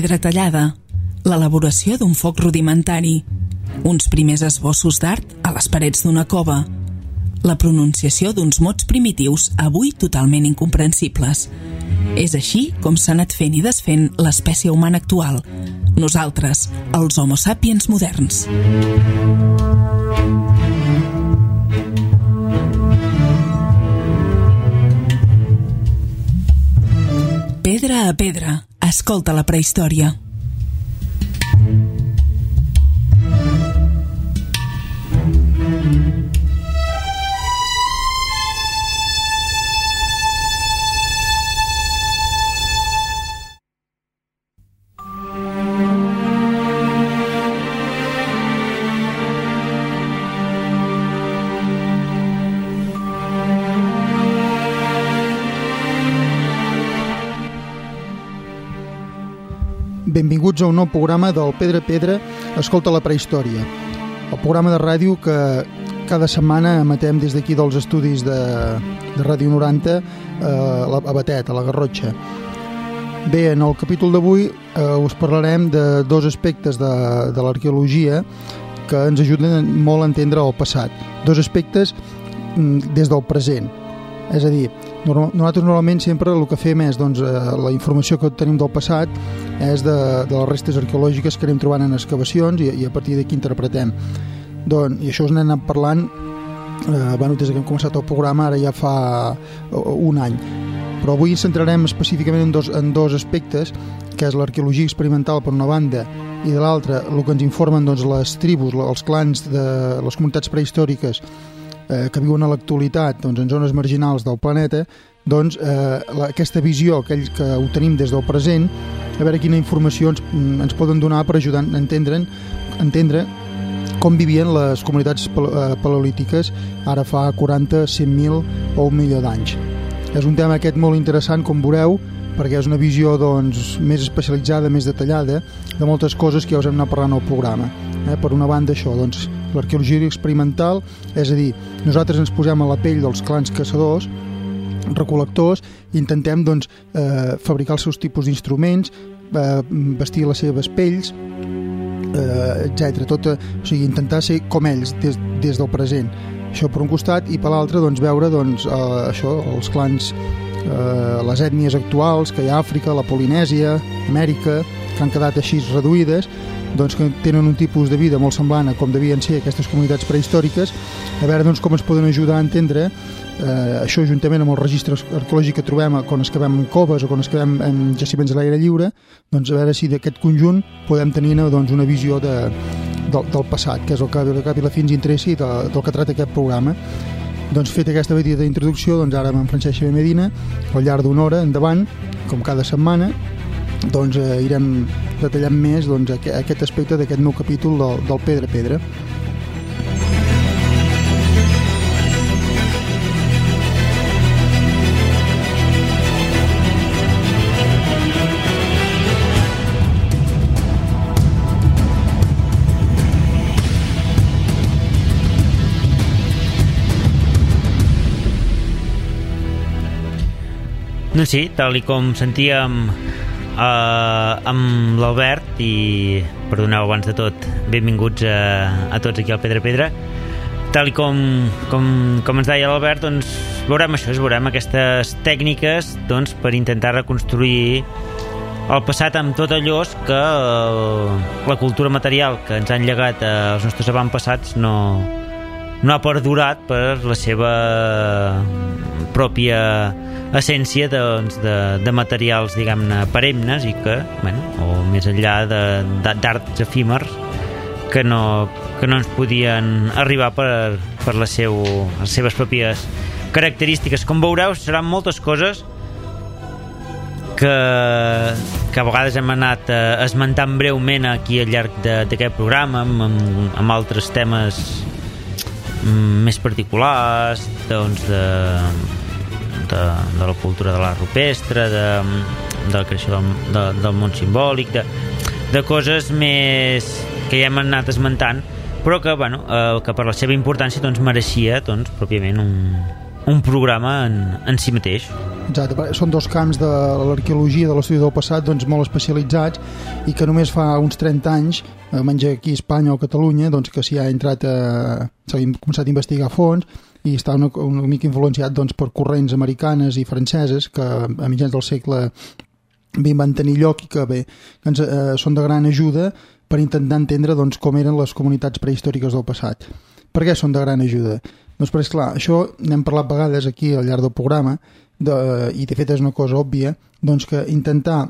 pedra tallada, l'elaboració d'un foc rudimentari, uns primers esbossos d'art a les parets d'una cova, la pronunciació d'uns mots primitius avui totalment incomprensibles. És així com s'ha anat fent i desfent l'espècie humana actual, nosaltres, els Homo sapiens moderns. Pedra a pedra, escolta la prehistòria. Benvinguts a un nou programa del Pedra a Pedra, escolta la prehistòria. El programa de ràdio que cada setmana emetem des d'aquí dels estudis de Ràdio 90 a Batet, a la Garrotxa. Bé, en el capítol d'avui us parlarem de dos aspectes de l'arqueologia que ens ajuden molt a entendre el passat. Dos aspectes des del present. És a dir, nosaltres normalment sempre el que fem és la informació que tenim del passat és de les restes arqueològiques que anem trobant en excavacions i a partir d'aquí interpretem. I això us n'hem anat parlant des que hem començat el programa, ara ja fa un any. Però avui ens centrarem específicament en dos aspectes, que és l'arqueologia experimental per una banda i de l'altra el que ens informen les tribus, els clans de les comunitats prehistòriques que viuen a l'actualitat en zones marginals del planeta, aquesta visió que ho tenim des del present, a veure quina informació ens poden donar per ajudar a entendre com vivien les comunitats paleolítiques ara fa 40, 100.000 o 1 milió d'anys. És un tema aquest molt interessant, com veureu, perquè és una visió més especialitzada, més detallada, de moltes coses que ja us hem anat parlant al programa. Per una banda, això, l'arqueologia experimental, és a dir, nosaltres ens posem a la pell dels clans caçadors, recol·lectors, i intentem fabricar els seus tipus d'instruments, vestir les seves pells, etc. O sigui, intentar ser com ells des del present. Això per un costat, i per l'altre veure això, els clans, les ètnies actuals que hi ha a Àfrica, la Polinèsia, Amèrica, que han quedat així reduïdes, que tenen un tipus de vida molt semblant a com devien ser aquestes comunitats prehistòriques, a veure com ens poden ajudar a entendre això juntament amb el registre arqueològic que trobem quan excavem en coves o quan excavem en jaciments a l'aire lliure, a veure si d'aquest conjunt podem tenir una visió del passat, que és el que al cap i la fi ens interessi del que tracta aquest programa. Fet aquesta petita introducció, ara amb en Francesc Xavier Medina, al llarg d'una hora endavant, com cada setmana, irem detallant més aquest aspecte d'aquest nou capítol del Pedra a Pedra. Doncs sí, tal i com sentíem amb l'Albert, i perdoneu abans de tot, benvinguts a tots aquí al Pedra a Pedra. Tal i com ens deia l'Albert, veurem aquestes tècniques per intentar reconstruir el passat amb tot allò que la cultura material que ens han llegat els nostres avantpassats no ha perdurat per la seva pròpia essència de materials, diguem-ne, perennes i que, o més enllà d'arts efímers que no ens podien arribar per les seves pròpies característiques. Com veureu, seran moltes coses que a vegades hem anat esmentant breument aquí al llarg d'aquest programa amb altres temes més particulars de la cultura de l'art rupestre, de la creació del món simbòlic, de coses més que ja hem anat esmentant, però que per la seva importància mereixia pròpiament un programa en si mateix. Exacte, són dos camps de l'arqueologia, de l'estudi del passat, doncs molt especialitzats i que només fa uns 30 anys, menys aquí a Espanya o a Catalunya, doncs que s'ha començat a investigar a fons i està una mica influenciat doncs, per corrents americanes i franceses que a mitjans del segle XX van tenir lloc i que són de gran ajuda per intentar entendre doncs, com eren les comunitats prehistòriques del passat. Per què són de gran ajuda? Doncs perquè, esclar, això n'hem parlat vegades aquí al llarg del programa i de fet és una cosa òbvia, doncs que intentar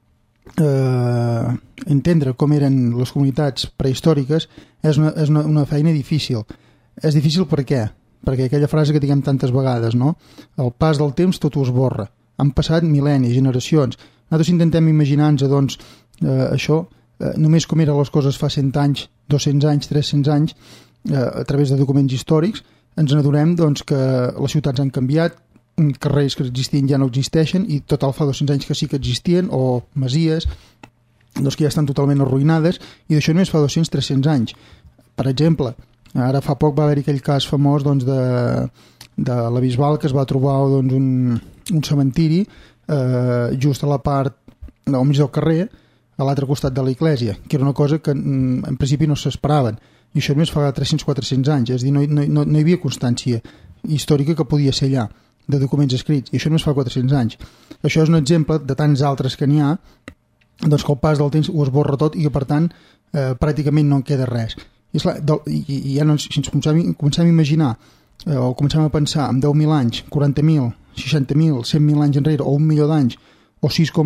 entendre com eren les comunitats prehistòriques és una feina difícil. És difícil per què? Perquè aquella frase que diguem tantes vegades, no? El pas del temps tot ho esborra. Han passat mil·lennis, generacions. Nosaltres intentem imaginar-nos doncs, això, només com eren les coses fa 100 anys, 200 anys, 300 anys, a través de documents històrics, ens n'adonem doncs, que les ciutats han canviat, carrers que existien ja no existeixen i total fa 200 anys que sí que existien, o masies doncs, que ja estan totalment arruïnades, i d'això només fa 200-300 anys. Per exemple, ara fa poc va haver-hi aquell cas famós doncs, de la Bisbal, que es va trobar doncs, un cementiri just a la part al mig del carrer, a l'altre costat de l'església, que era una cosa que en principi no s'esperaven, i això només fa 300-400 anys, és a dir, no hi havia constància històrica que podia ser allà, de documents escrits, i això només fa 400 anys. Això és un exemple de tants altres que n'hi ha, doncs que el pas del temps ho esborra tot i que per tant pràcticament no en queda res. I, esclar, i ja no, si ens comencem a imaginar o comencem a pensar en 10.000 anys, 40.000, 60.000, 100.000 anys enrere, o 1 milió d'anys, o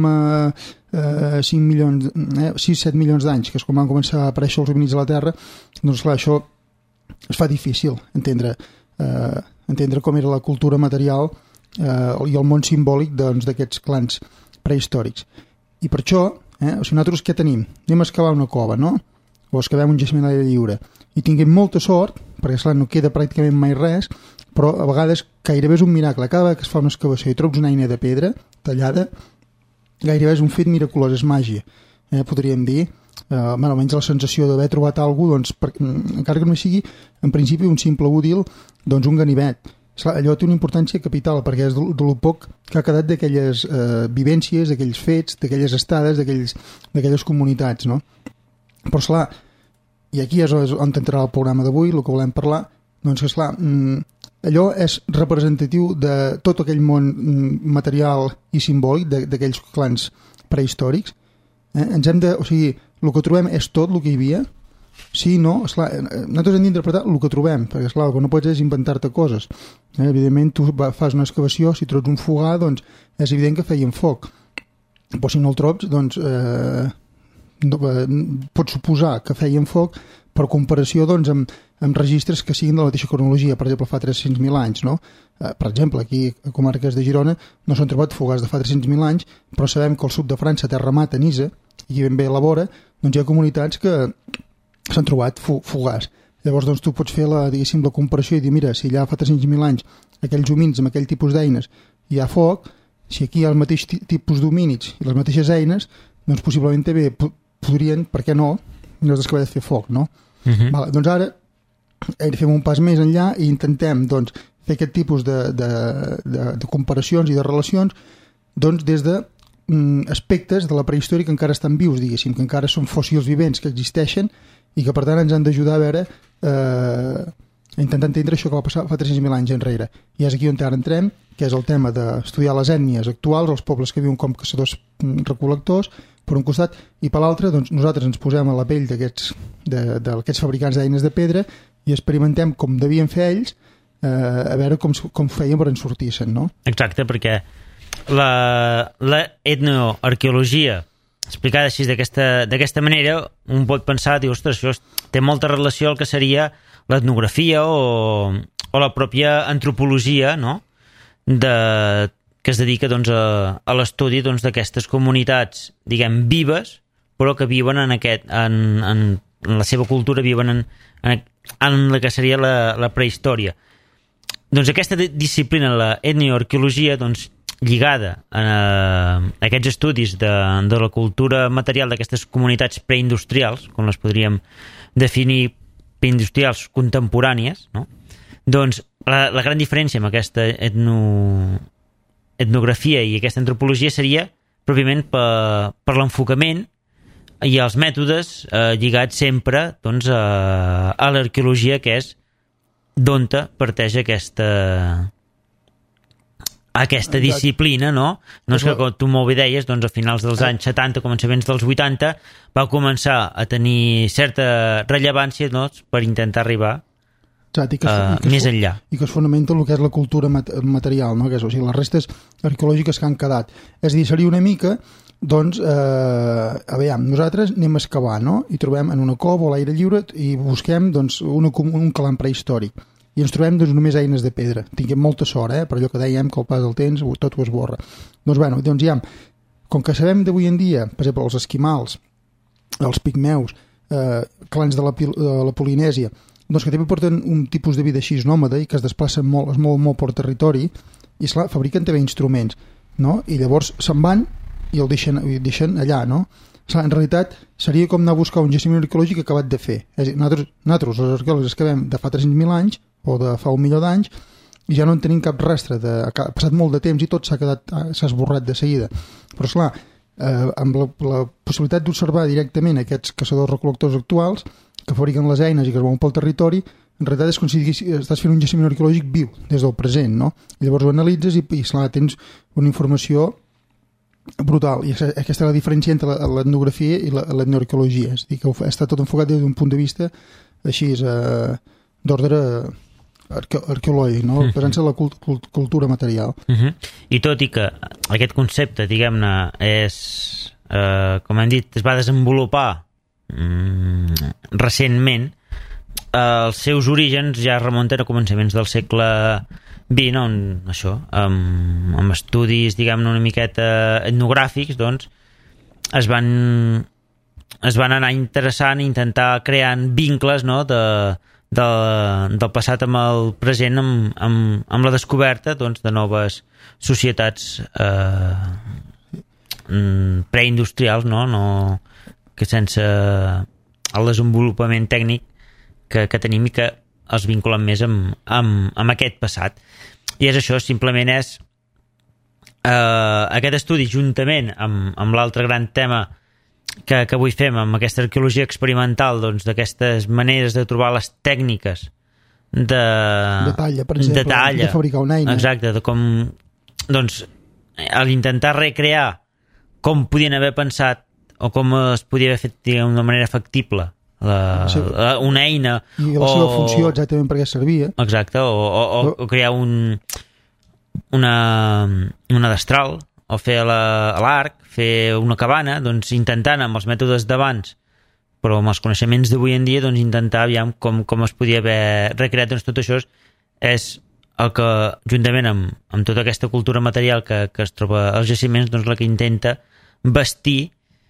6,5 milions, 6-7 milions d'anys, que és quan van començar a aparèixer els homínids a la Terra, doncs clar, això es fa difícil entendre com era la cultura material i el món simbòlic d'aquests clans prehistòrics. I per això, o sigui, nosaltres què tenim? Anem a excavar una cova, no? O excavem un jaciment a l'aire lliure. I tinguem molta sort, perquè esclar, no queda pràcticament mai res, però a vegades gairebé és un miracle. Cada vegada que es fa una excavació i trobes una eina de pedra tallada, gairebé és un fet miraculós, és màgia. Podríem dir, almenys la sensació d'haver trobat alguna cosa, doncs, encara que no sigui en principi un simple útil, doncs un ganivet. Esclar, allò té una importància capital perquè és de lo poc que ha quedat d'aquelles vivències, d'aquells fets, d'aquelles estades, d'aquelles comunitats, no? Però esclar, i aquí és on entrarà el programa d'avui, el que volem parlar, doncs que esclar, allò és representatiu de tot aquell món material i simbòlic d'aquells clans prehistòrics. Ens hem de, o sigui, el que trobem és tot el que hi havia. Sí, no, esclar, nosaltres hem d'interpretar el que trobem, perquè esclar, el que no pots és inventar-te coses. Evidentment, tu fas una excavació, si trobes un fogar, doncs és evident que feien foc. Però si no el trobes, doncs pots suposar que feien foc per comparació doncs, amb registres que siguin de la mateixa cronologia, per exemple, fa 300.000 anys, no? Per exemple, aquí a comarques de Girona no s'han trobat fogars de fa 300.000 anys, però sabem que al sud de França, Terra Mata, Nisa, i ben bé a la vora, doncs hi ha comunitats que s'han trobat fogars. Llavors doncs, tu pots fer la comparació i dir, mira, si allà fa 300.000 anys aquells homínids amb aquell tipus d'eines hi ha foc, si aquí hi ha el mateix tipus d'homínids i les mateixes eines, doncs possiblement també podrien, per què no, nosaltres que haver de fer foc, no? Vale, doncs ara fem un pas més enllà i intentem doncs, fer aquest tipus de comparacions i de relacions doncs, des de aspectes de la prehistòria que encara estan vius, diguéssim, que encara són fòssils vivents que existeixen i que per tant ens han d'ajudar a veure a intentar entendre això que va passar fa 300.000 anys enrere. I és aquí on ara entrem, que és el tema d'estudiar les ètnies actuals, els pobles que viuen com caçadors recol·lectors, per un costat, i per l'altre doncs, nosaltres ens posem a la pell d'aquests fabricants d'eines de pedra i experimentem com devien fer ells a veure com feien per en sortir-se'n, no? Exacte, perquè la etnoarqueologia explicada així d'aquesta manera un pot pensar, diu, ostres, això té molta relació al que seria l'etnografia o la pròpia antropologia, no? Que es dedica doncs, a l'estudi doncs, d'aquestes comunitats, diguem, vives, però que viuen en la seva cultura, viuen en la que seria la prehistòria. Doncs aquesta disciplina, la etnoarqueologia, doncs, lligada a aquests estudis de la cultura material d'aquestes comunitats preindustrials, com les podríem definir preindustrials contemporànies, no? Doncs la gran diferència amb aquesta etnografia i aquesta antropologia seria pròpiament per l'enfocament i els mètodes lligats sempre doncs, a l'arqueologia, que és d'on parteix aquesta disciplina, no? No és que, com tu molt bé deies, doncs a finals dels anys 70, començaments dels 80, va començar a tenir certa rellevància, doncs, per intentar arribar més enllà. I que es fonamenta el que és la cultura material, no? Que és, o sigui, les restes arqueològiques que han quedat. És a dir, seria una mica, doncs, aviam, nosaltres anem a excavar, no? I trobem en una cova o a l'aire lliure i busquem, doncs, un calant prehistòric. I ens trobem, doncs, només eines de pedra. Tinguem molta sort, per allò que dèiem, que al pas del temps tot ho esborra. Doncs, bueno, doncs ja, com que sabem d'avui en dia, per exemple, els esquimals, els pigmeus, clans de la Polinèsia, doncs que també porten un tipus de vida així nòmada i que es desplacen molt, es mouen molt per territori i, esclar, fabriquen també instruments, no? I llavors se'n van i el deixen allà, no? Esclar, en realitat seria com anar a buscar un jaciment arqueològic acabat de fer. És a dir, nosaltres els arqueòlegs excavem de fa 300.000 anys o de fa 1 milió d'anys i ja no en tenim cap rastre, ha passat molt de temps i tot s'ha esborrat de seguida. Però, esclar, amb la possibilitat d'observar directament aquests caçadors-recol·lectors actuals que fabriquen les eines i que es mouen pel territori, en realitat és com si estàs fent un jaciment arqueològic viu des del present, no? I llavors ho analitzes i esclar, tens una informació brutal. I aquesta és la diferència entre l'etnografia i l'etnoarqueologia. És a dir, que està tot enfocat des d'un punt de vista així, d'ordre arqueològic, no? Basant-se en la cultura material. I tot i que aquest concepte, diguem-ne, és, com hem dit, es va desenvolupar recentment, els seus orígens ja remunten a començaments del segle XX, on això, amb estudis, diguem-ne, una miqueta etnogràfics, doncs, es van anar interessant, intentar creant vincles, no?, del passat amb el present, amb la descoberta, doncs, de noves societats preindustrials, no que sense el desenvolupament tècnic que tenim i que els vinculen més amb aquest passat. I és això, simplement és aquest estudi, juntament amb l'altre gran tema que avui fem, amb aquesta arqueologia experimental, doncs, d'aquestes maneres de trobar les tècniques de talla, per exemple, de fabricar una eina. Exacte, de com, doncs, a l'intentar recrear com podien haver pensat o com es podia haver fet d'una manera factible una eina i la seva funció exactament per què servia, exacte, o crear una destral o fer a l'arc, fer una cabana, doncs intentant amb els mètodes d'abans però amb els coneixements d'avui en dia, doncs intentar aviam com es podia haver recreat. Doncs tot això és el que, juntament amb tota aquesta cultura material que es troba als jaciments, doncs la que intenta vestir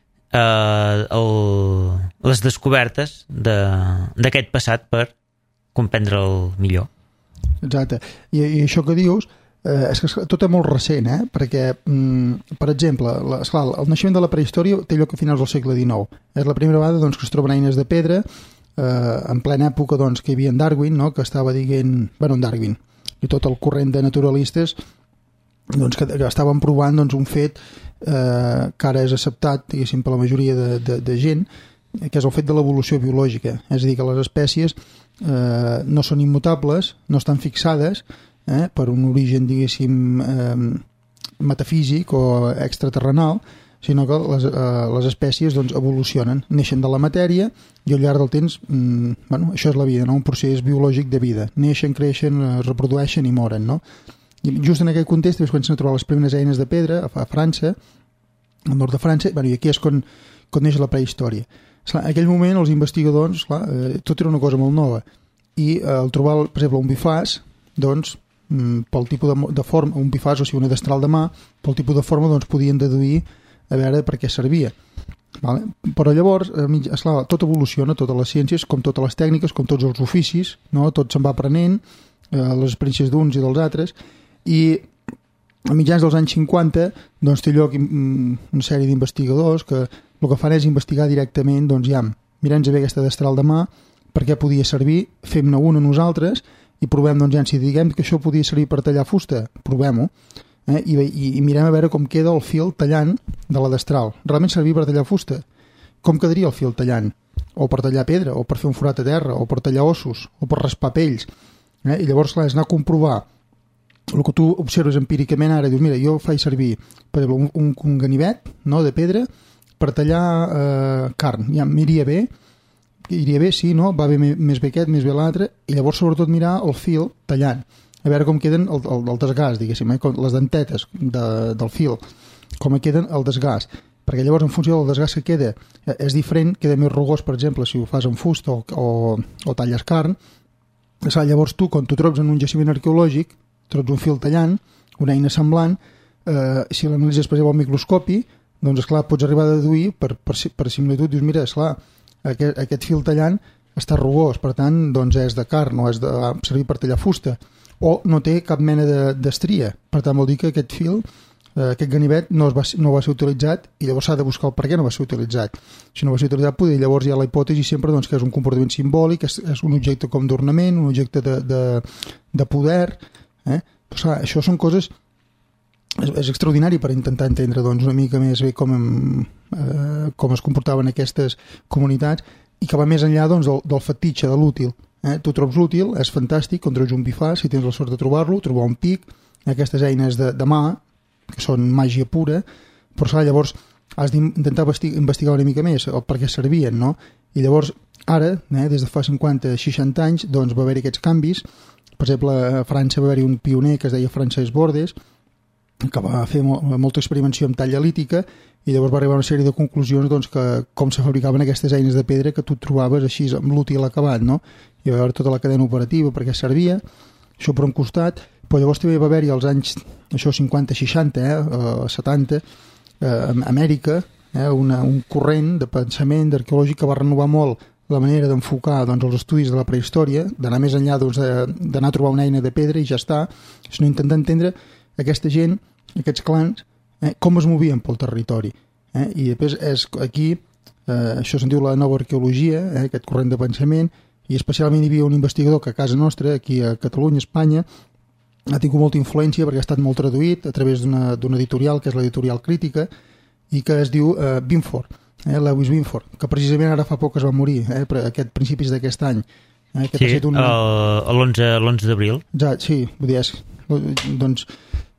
les descobertes d'aquest passat per comprendre'l millor. Exacte. I això que dius és que tot és molt recent, perquè, per exemple, el naixement de la prehistòria té lloc a finals del segle XIX. És la primera vegada, doncs, que es troben eines de pedra en plena època, doncs, que hi havia en Darwin, no?, que estava dient, en Darwin i tot el corrent de naturalistes, doncs, que estaven provant, doncs, un fet que ara és acceptat, diguéssim, per la majoria de gent, que és el fet de l'evolució biològica. És a dir, que les espècies no són immutables, no estan fixades per un origen, diguéssim, metafísic o extraterrenal, sinó que les espècies, doncs, evolucionen, neixen de la matèria i al llarg del temps, això és la vida, no? Un procés biològic de vida. Neixen, creixen, es reprodueixen i moren, no? I just en aquest context es comencen a trobar les primeres eines de pedra a França, al nord de França, i aquí és quan neix la prehistòria. En aquell moment els investigadors, tot era una cosa molt nova, i al trobar, per exemple, un bifàs, doncs, pel tipus de forma, un bifàs, o sigui, una destral de mà, pel tipus de forma, doncs, podien deduir a veure per què servia. Però llavors, esclar, tot evoluciona, totes les ciències, com totes les tècniques, com tots els oficis, no? Tot se'n va aprenent, les experiències d'uns i dels altres, i a mitjans dels anys 50 doncs, té lloc una sèrie d'investigadors que el que fan és investigar directament, doncs ja, mirem-nos bé aquesta destral de mà, per què podia servir, fem-ne una nosaltres i provem, doncs ja, si diguem que això podia servir per tallar fusta, provem-ho. i mirem a veure com queda el fil tallant de la destral. Realment servir per tallar fusta. Com quedaria el fil tallant? O per tallar pedra, o per fer un forat a terra, o per tallar ossos, o per raspar pells. I llavors, clar, és anar a comprovar el que tu observes empíricament ara. Dius, mira, jo faig servir, per exemple, un ganivet, no?, de pedra per tallar carn. Ja m'iria bé, sí, no? Va bé més bé aquest, més bé l'altre, i llavors sobretot mirar el fil tallant, a veure com queden el desgast, diguéssim, les dentetes del fil, com queden el desgast, perquè llavors en funció del desgast que queda és diferent, queda més rugós, per exemple, si ho fas amb fusta o talles carn. Llavors tu, quan tu trobes en un jaciment arqueològic, trobes un fil tallant, una eina semblant, si l'analitzes, per exemple, al microscopi, doncs, esclar, pots arribar a deduir, per similitud, dius, mira, esclar, aquest fil tallant està rugós, per tant, doncs és de carn o és de servir per tallar fusta, o no té cap mena d'estria. Per tant, vol dir que aquest fil, aquest ganivet, no va ser utilitzat, i llavors s'ha de buscar el per què no va ser utilitzat. Si no va ser utilitzat, llavors hi ha la hipòtesi sempre doncs, que és un comportament simbòlic, és un objecte com d'ornament, un objecte de poder. Però, això són coses... És extraordinari per intentar entendre doncs, una mica més bé com es comportaven aquestes comunitats, i que va més enllà doncs, del fetitxe, de l'útil. Tu trobes l'útil, és fantàstic, quan trobes un bifàs, si tens la sort de trobar-lo, trobar un pic, aquestes eines de mà, que són màgia pura, però llavors has d'intentar investigar una mica més el per què servien, no? I llavors, ara, des de fa 50-60 anys, doncs va haver-hi aquests canvis. Per exemple, a França va haver-hi un pioner que es deia Francesc Bordes, que va fer molta experimentació amb talla lítica, i llavors va arribar a una sèrie de conclusions doncs, que com se fabricaven aquestes eines de pedra que tu trobaves així amb l'útil acabat, no? I va haver tota la cadena operativa perquè servia, això per un costat, però llavors també va haver-hi als anys 50-60, 70, a Amèrica, un corrent de pensament arqueològic que va renovar molt la manera d'enfocar doncs, els estudis de la prehistòria, d'anar més enllà doncs, d'anar a trobar una eina de pedra i ja està, sinó intentar entendre aquesta gent, aquests clans, com es movien pel territori. I després és aquí, això se'n diu la nova arqueologia, aquest corrent de pensament, i especialment hi havia un investigador que a casa nostra, aquí a Catalunya, Espanya, ha tingut molta influència perquè ha estat molt traduït a través d'una editorial, que és l'editorial Crítica, i que es diu Binford, Lewis Binford, que precisament ara fa poc es va morir, aquest principis d'aquest any. Sí, l'11 d'abril. Ja, sí, vull dir, doncs...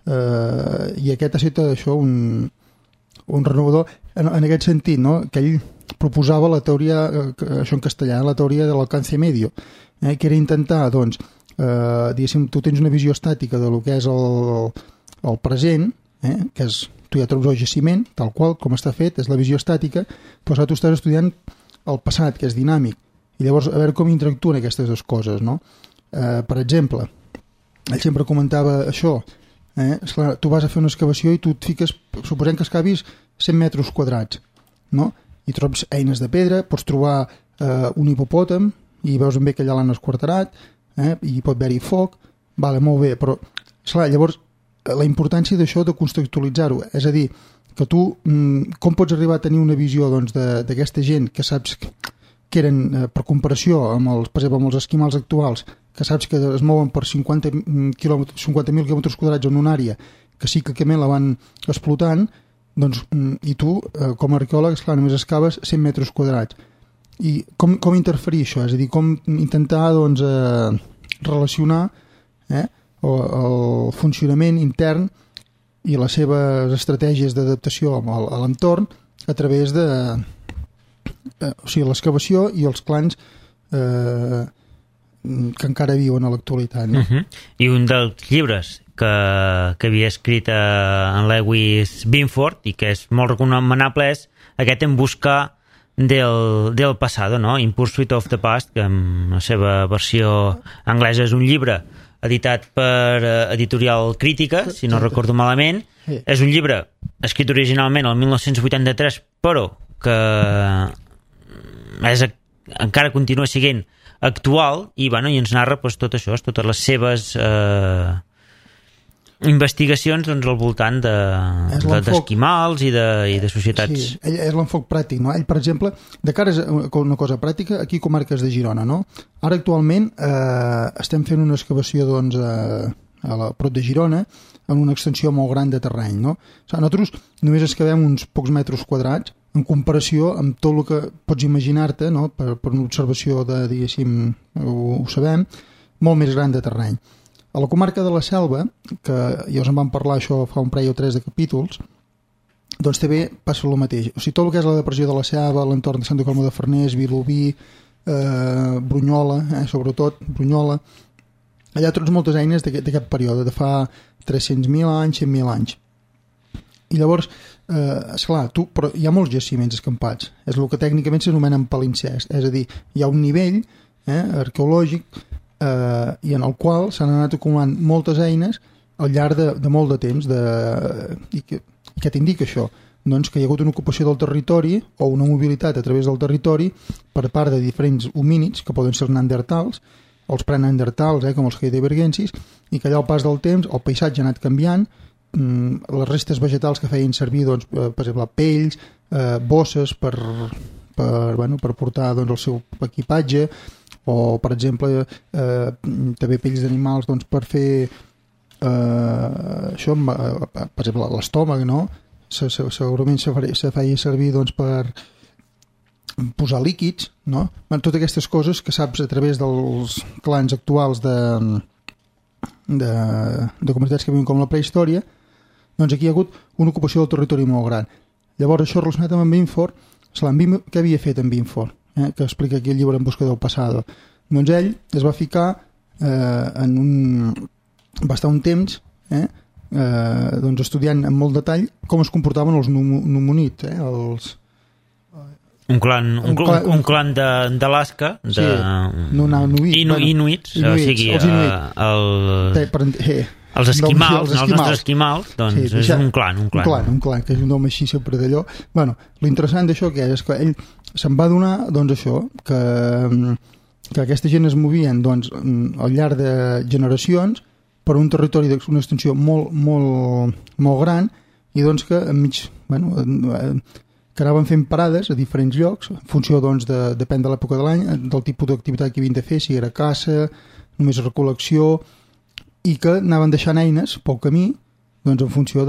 i aquest ha estat això un renovador en aquest sentit, no? Que ell proposava la teoria, això en castellà, la teoria de l'alcance medio, que era intentar, doncs, diguéssim, tu tens una visió estàtica de lo que és el present, que és, tu ja trobes el jaciment, tal qual, com està fet, és la visió estàtica, però tu estàs estudiant el passat, que és dinàmic, i llavors a veure com interactuen aquestes dues coses, no? Per exemple, ell sempre comentava això, esclar, tu vas a fer una excavació i tu et fiques, suposem que excavis 100 metres quadrats, no? I trobes eines de pedra, pots trobar un hipopòtam i veus ben bé que allà l'han esquarterat, i pot haver-hi foc, vale, molt bé, però esclar, llavors la importància d'això de contextualitzar-ho, és a dir, que tu com pots arribar a tenir una visió doncs, d'aquesta gent que saps que eren, per comparació amb per exemple, amb els esquimals actuals, que saps que es mouen per 50.000 quilòmetres quadrats en una àrea que cíclicament la van explotant, doncs, i tu, com a arqueòleg, esclar, només excaves 100 metres quadrats. I com interferir això? És a dir, com intentar doncs, relacionar el funcionament intern i les seves estratègies d'adaptació a l'entorn a través de l'excavació i els clans que encara viuen a l'actualitat. No? I un dels llibres que havia escrit en Lewis Binford i que és molt recomanable és aquest En busca del pasado, no? In Pursuit of the Past, que en la seva versió anglesa és un llibre editat per Editorial Crítica, si no recordo malament. Sí. És un llibre escrit originalment el 1983, però que encara continua sent actual i ens narra tot això, totes les seves investigacions al voltant d'esquimals i de societats. Sí, és l'enfoc pràctic, no? Ell, per exemple, de cara a una cosa pràctica, aquí comarques de Girona, no? Ara actualment estem fent una excavació prop de Girona, en una extensió molt gran de terreny, no? O sigui, nosaltres només excavem uns pocs metres quadrats en comparació amb tot el que pots imaginar-te, no? Per una observació de, diguéssim, ho sabem, molt més gran de terreny. A la comarca de la Selva, que ja us en vam parlar això fa un parell o 3 de capítols, doncs també passa el mateix. O sigui, tot el que és la depressió de la Selva, l'entorn de Santa Coloma de Farners, Vilobí, Brunyola, sobretot Brunyola, allà trobes moltes eines d'aquest període, de fa 300.000 anys, 100.000 anys. I llavors, esclar, però hi ha molts jaciments escampats. És el que tècnicament s'anomenen palimpsest. És a dir, hi ha un nivell arqueològic i en el qual s'han anat acumulant moltes eines al llarg de molt de temps. I què t'indica això? Doncs que hi ha hagut una ocupació del territori o una mobilitat a través del territori per part de diferents homínids, que poden ser els neandertals, o els preneandertals, com els heidelbergensis, i que allà al pas del temps el paisatge ha anat canviant, les restes vegetals que feien servir, doncs, per exemple, pells, bosses per portar doncs, el seu equipatge, o, per exemple, també pells d'animals doncs, per fer això, per exemple, l'estómac, no? Segurament se feia servir doncs, per posar líquids, no? Totes aquestes coses que saps a través dels clans actuals de comunitats que viuen com la prehistòria, doncs aquí hi ha hagut una ocupació del territori molt gran. Llavors això relacionat amb en Binford, què havia fet en Binford? Que explica aquí el llibre En busca del passado. Doncs ell es va ficar va estar un temps doncs estudiant en molt detall com es comportaven els numonits, un clan d'Alaska, inuits, o sigui, els esquimals, els nostres esquimals, doncs és un clan. Un clan, que és un nom així sempre d'allò. Bueno, l'interessant d'això que és que ell se'n va adonar, doncs això, que aquesta gent es movien doncs, al llarg de generacions per un territori d'una extensió molt, molt, molt gran i doncs que enmig, que anaven fent parades a diferents llocs en funció, doncs, depèn de l'època de l'any, del tipus d'activitat que havien de fer, si era caça, només recol·lecció, i que anaven deixant eines pel camí, doncs en funció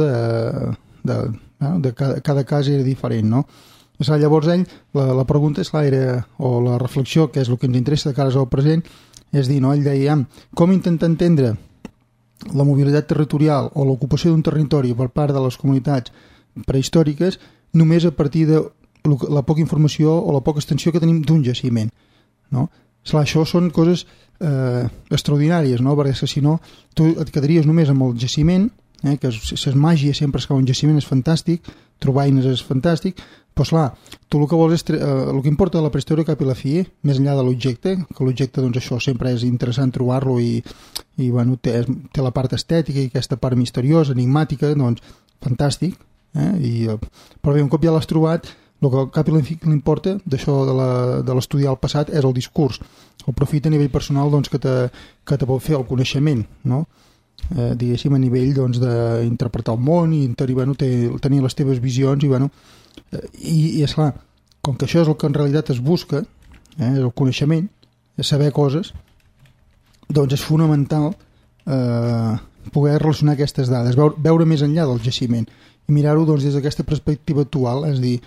de cada cas era diferent, no? Llavors ell, la pregunta era, o la reflexió, que és el que ens interessa de cara al present, és dir, no? Ell deia, com intentar entendre la mobilitat territorial o l'ocupació d'un territori per part de les comunitats prehistòriques només a partir de la poca informació o la poca extensió que tenim d'un jaciment, no? Això són coses extraordinàries, no? Perquè si no tu et quedaries només amb el jaciment, que és màgia, sempre que un jaciment és fantàstic, trobar eines és fantàstic, però esclar, tu el que vols és el que importa de la prehistòria cap i la fi, més enllà de l'objecte, que l'objecte, doncs això sempre és interessant trobar-lo i té la part estètica i aquesta part misteriosa, enigmàtica, doncs fantàstic, però bé, un cop ja l'has trobat, el que cap i la fi que l'importa d'això de l'estudiar el passat és el discurs, el profit a nivell personal doncs, que te pot fer el coneixement, no? Diguéssim, a nivell doncs, d'interpretar el món i tenir les teves visions i esclar, com que això és el que en realitat es busca, és el coneixement, és saber coses, doncs és fonamental poder relacionar aquestes dades, veure més enllà del jaciment i mirar-ho doncs, des d'aquesta perspectiva actual, és a dir,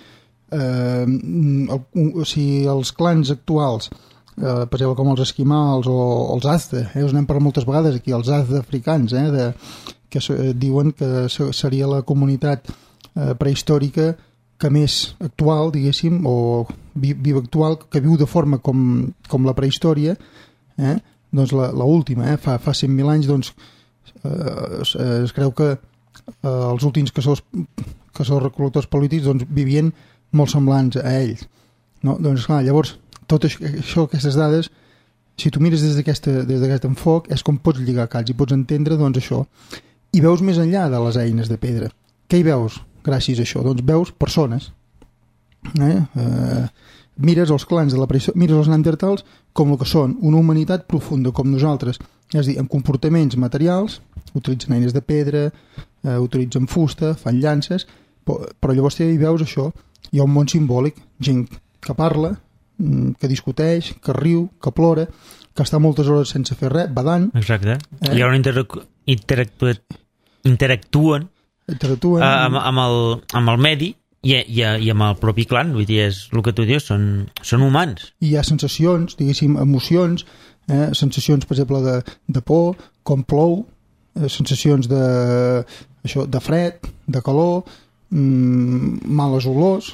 si els clans actuals, per exemple com els esquimals o els Aztè, us n'hem parlat moltes vegades aquí, els Aztè africans, que diuen que seria la comunitat prehistòrica que més actual, diguéssim, o viva actual, que viu de forma com la prehistòria, doncs l'última, fa 100.000 anys, doncs es creu que els últims caçadors recol·lectors polítics doncs, vivien molt semblants a ells, no? Doncs clar, llavors tot això, aquestes dades, si tu mires des d'aquest enfoc, és com pots lligar calç i pots entendre doncs això, i veus més enllà de les eines de pedra. Què hi veus gràcies a això? Doncs veus persones, mires els clans de la prehistòria, mires els neandertals com el que són, una humanitat profunda com nosaltres, és a dir, amb comportaments materials, utilitzen eines de pedra, utilitzen fusta, fan llances, però llavors hi veus això, hi ha un món simbòlic, gent que parla, que discuteix, que riu, que plora, que està moltes hores sense fer res, badant. Exacte. Hi ha una interactuen amb el medi i amb el propi clan, vull dir, és el que tu dius, són humans. I hi ha sensacions, diguéssim, emocions, sensacions, per exemple, de por, com plou, sensacions de fred, de calor, males olors,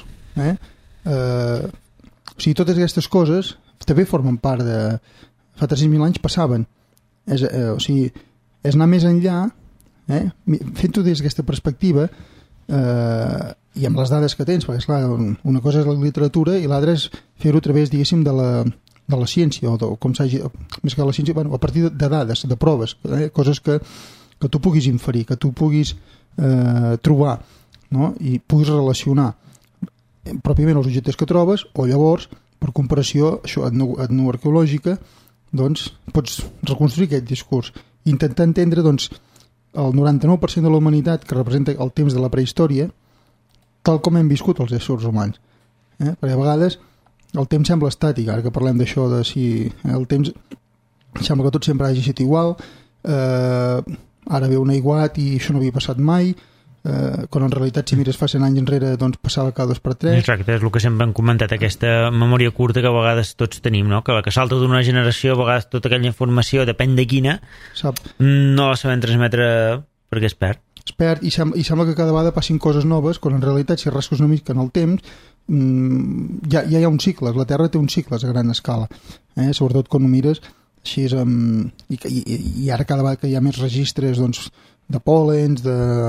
o sigui, totes aquestes coses també formen part de... Fa 300.000 anys passaven. O sigui, és anar més enllà, fent-ho des d'aquesta perspectiva, i amb les dades que tens, perquè, esclar, una cosa és la literatura i l'altra és fer-ho a través, diguéssim, de la ciència, o com s'hagi... Més que de la ciència, a partir de dades, de proves, coses que tu puguis inferir, que tu puguis trobar, no? I puguis relacionar pròpiament els objectes que trobes, o llavors, per comparació, això, etnoarqueològica, doncs, pots reconstruir aquest discurs i intentar entendre, doncs, el 99% de la humanitat que representa el temps de la prehistòria tal com hem viscut els éssers humans. Perquè a vegades el temps sembla estàtic, ara que parlem d'això de si el temps sembla que tot sempre hagi estat igual, ara ve un aiguat i això no havia passat mai, quan en realitat si mires fa 100 anys enrere doncs passava cada 2 per 3. Exacte, és el que sempre hem comentat, aquesta memòria curta que a vegades tots tenim, no? Que la que salta d'una generació, a vegades tota aquella informació, depèn de quina, no la sabem transmetre perquè es perd. Es perd i sembla que cada vegada passin coses noves, quan en realitat si rasques una mica en el temps ja hi ha uns cicles, la Terra té uns cicles a gran escala, sobretot quan ho mires així i ara cada vegada que hi ha més registres doncs, de pòlens,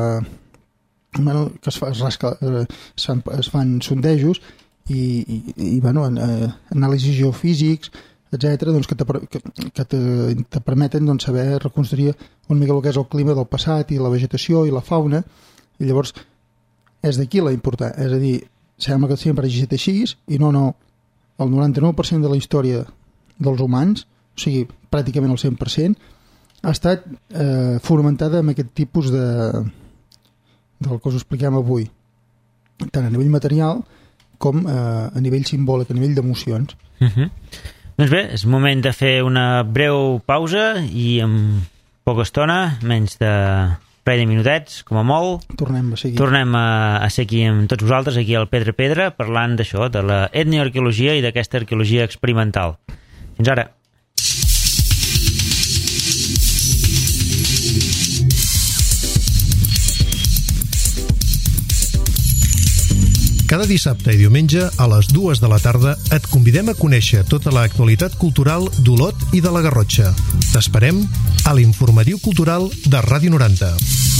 que es fan sondejos i anàlisis geofísics, etc., doncs, que te permeten doncs, saber reconstruir una mica el que és el clima del passat i la vegetació i la fauna, i llavors és d'aquí la important, és a dir, sembla que sempre hagi estat així i no, el 99% de la història dels humans, o sigui, pràcticament el 100%, ha estat fonamentada en aquest tipus del que us expliquem avui, tant a nivell material com a nivell simbòlic, a nivell d'emocions. Doncs bé, és moment de fer una breu pausa i en poca estona, menys de parell de minutets, com a molt, tornem a ser aquí amb tots vosaltres, aquí al Pedra, parlant d'això, de la etnoarqueologia i d'aquesta arqueologia experimental. Fins ara. Cada dissabte i diumenge a les 2 de la tarda et convidem a conèixer tota l'actualitat cultural d'Olot i de la Garrotxa. T'esperem a l'Informatiu Cultural de Ràdio 90.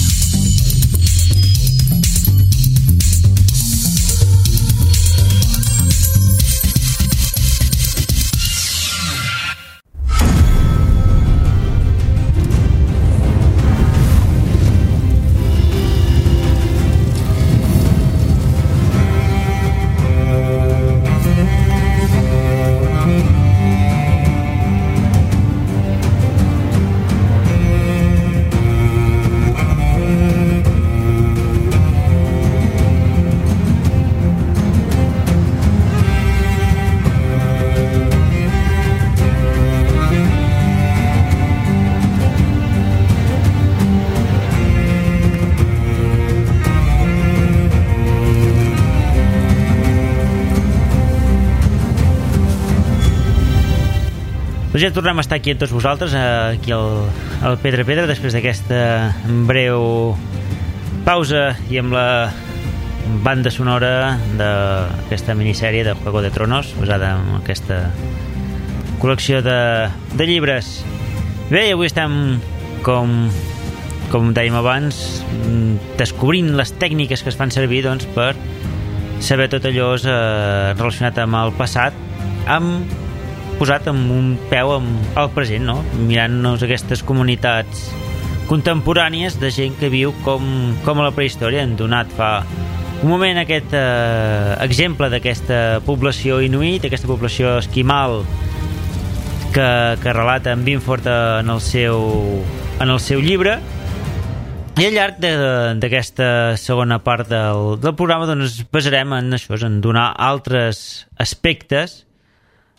Doncs ja tornem a estar aquí amb tots vosaltres, aquí al Pedra, després d'aquesta breu pausa i amb la banda sonora d'aquesta minissèrie de Juego de Tronos, basada en aquesta col·lecció de llibres. Bé, avui estem, com dèiem abans, descobrint les tècniques que es fan servir doncs, per saber tot allò relacionat amb el passat, posat amb un peu al present, no? Mirant-nos aquestes comunitats contemporànies de gent que viu com a la prehistòria. Hem donat fa un moment aquest exemple d'aquesta població inuit, aquesta població esquimal que relata en Binford en el seu llibre, i al llarg d'aquesta segona part del programa doncs ens basarem en això, en donar altres aspectes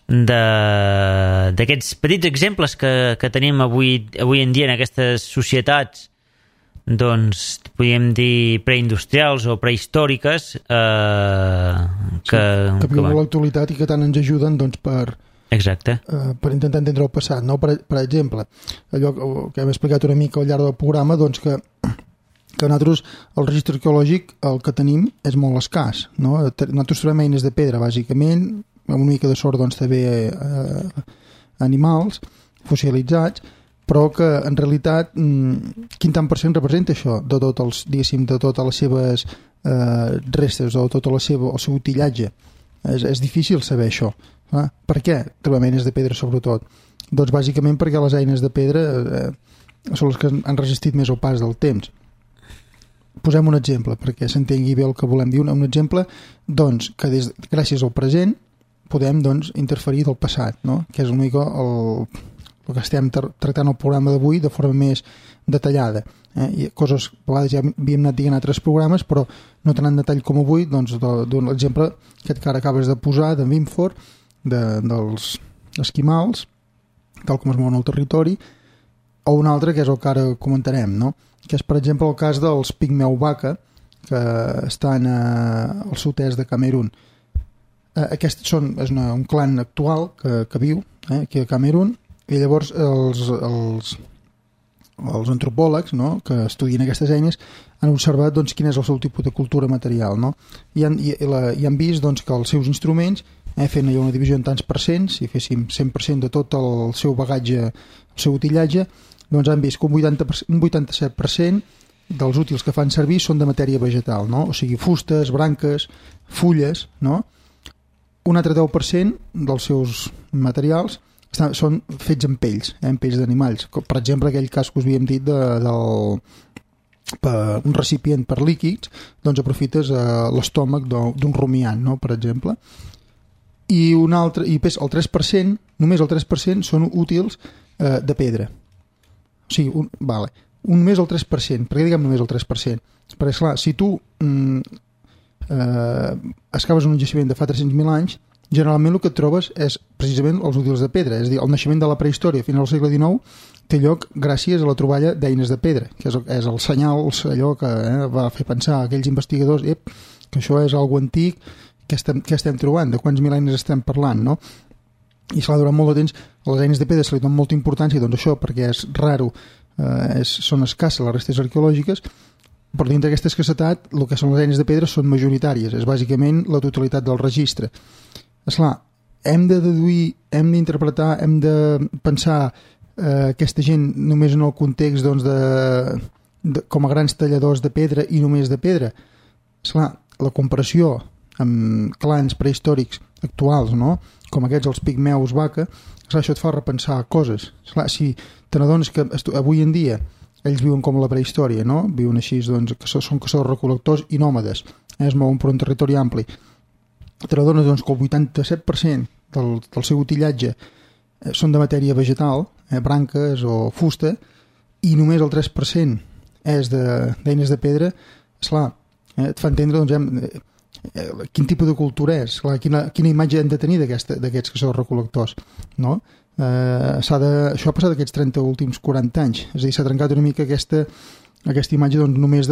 d'aquests petits exemples que tenim avui en dia en aquestes societats, doncs podríem dir preindustrials o prehistòriques, que viuen l'actualitat i que tant ens ajuden doncs, per intentar entendre el passat, no? Per exemple, allò que hem explicat una mica al llarg del programa, doncs que nosaltres el registre arqueològic el que tenim és molt escàs, no? Nosaltres trobem eines de pedra bàsicament, amb una mica de sort doncs també animals fossilitzats, però que en realitat quin tant per cent representa això de totes les seves restes o tot el seu utillatge. És difícil saber això. Per què trobem eines de pedra sobretot? Doncs bàsicament perquè les eines de pedra són les que han resistit més al pas del temps. Posem un exemple perquè s'entengui bé el que volem dir. Un exemple doncs, que gràcies al present podem doncs, interferir del passat, no? Que és una mica el que estem tractant el programa d'avui de forma més detallada. I coses a vegades ja havíem anat dient en altres programes, però no tant en detall com avui, doncs d'un exemple que ara acabes de posar de Wimford, dels esquimals, tal com es mouen al territori, o un altre que és el que ara comentarem, no? Que és per exemple el cas dels Pigmeu Baka, que estan al sud-est de Camerun. Aquest és un clan actual que viu aquí a Camerun, i llavors els antropòlegs, no?, que estudien aquestes eines han observat doncs, quin és el seu tipus de cultura material, no? I han vist doncs, que els seus instruments, fent allò una divisió en tants percents, si féssim 100% de tot el seu bagatge, el seu utillatge, doncs han vist que un 87% dels útils que fan servir són de matèria vegetal, no? O sigui, fustes, branques, fulles, no? Un altre 10% dels seus materials són fets en pells d'animals. Per exemple, aquell cas que us havíem dit un recipient per líquids, doncs aprofites l'estómac d'un rumiant, no? Per exemple. I el 3%, només el 3% són útils de pedra. O sigui, només el 3%. Per què diguem només el 3%? Perquè, esclar, si tu excaves un jaciment de fa 300.000 anys, generalment el que et trobes és precisament els útils de pedra, és a dir, el naixement de la prehistòria fins al segle XIX té lloc gràcies a la troballa d'eines de pedra, que és el senyal, allò que va fer pensar a aquells investigadors que això és algo antic, que estem trobant, de quants mil·lennis estem parlant, no? I clar, durant molt de temps a les eines de pedra se li dona molta importància, doncs això, perquè és raro, són escasses les restes arqueològiques, però dins d'aquesta escassetat el que són les eines de pedra són majoritàries, és bàsicament la totalitat del registre. Esclar, hem de deduir, hem d'interpretar, hem de pensar aquesta gent només en el context doncs, com a grans talladors de pedra i només de pedra. Esclar, la comparació amb clans prehistòrics actuals, no? Com aquests, els Pigmeus Baka, esclar, això et fa repensar coses. Esclar, si te n'adones que avui en dia ells viuen com la prehistòria, no? Viuen així, doncs, que són caçadors-recol·lectors i nòmades, es mouen per un territori ampli. Te n'adones doncs, que el 87% del seu utillatge són de matèria vegetal, branques o fusta, i només el 3% és d'eines de pedra. Esclar, et fa entendre doncs, quin tipus de cultura és, esclar, quina imatge hem de tenir d'aquests caçadors-recol·lectors, no? Això ha passat aquests 30 últims 40 anys, és a dir, s'ha trencat una mica aquesta imatge doncs, només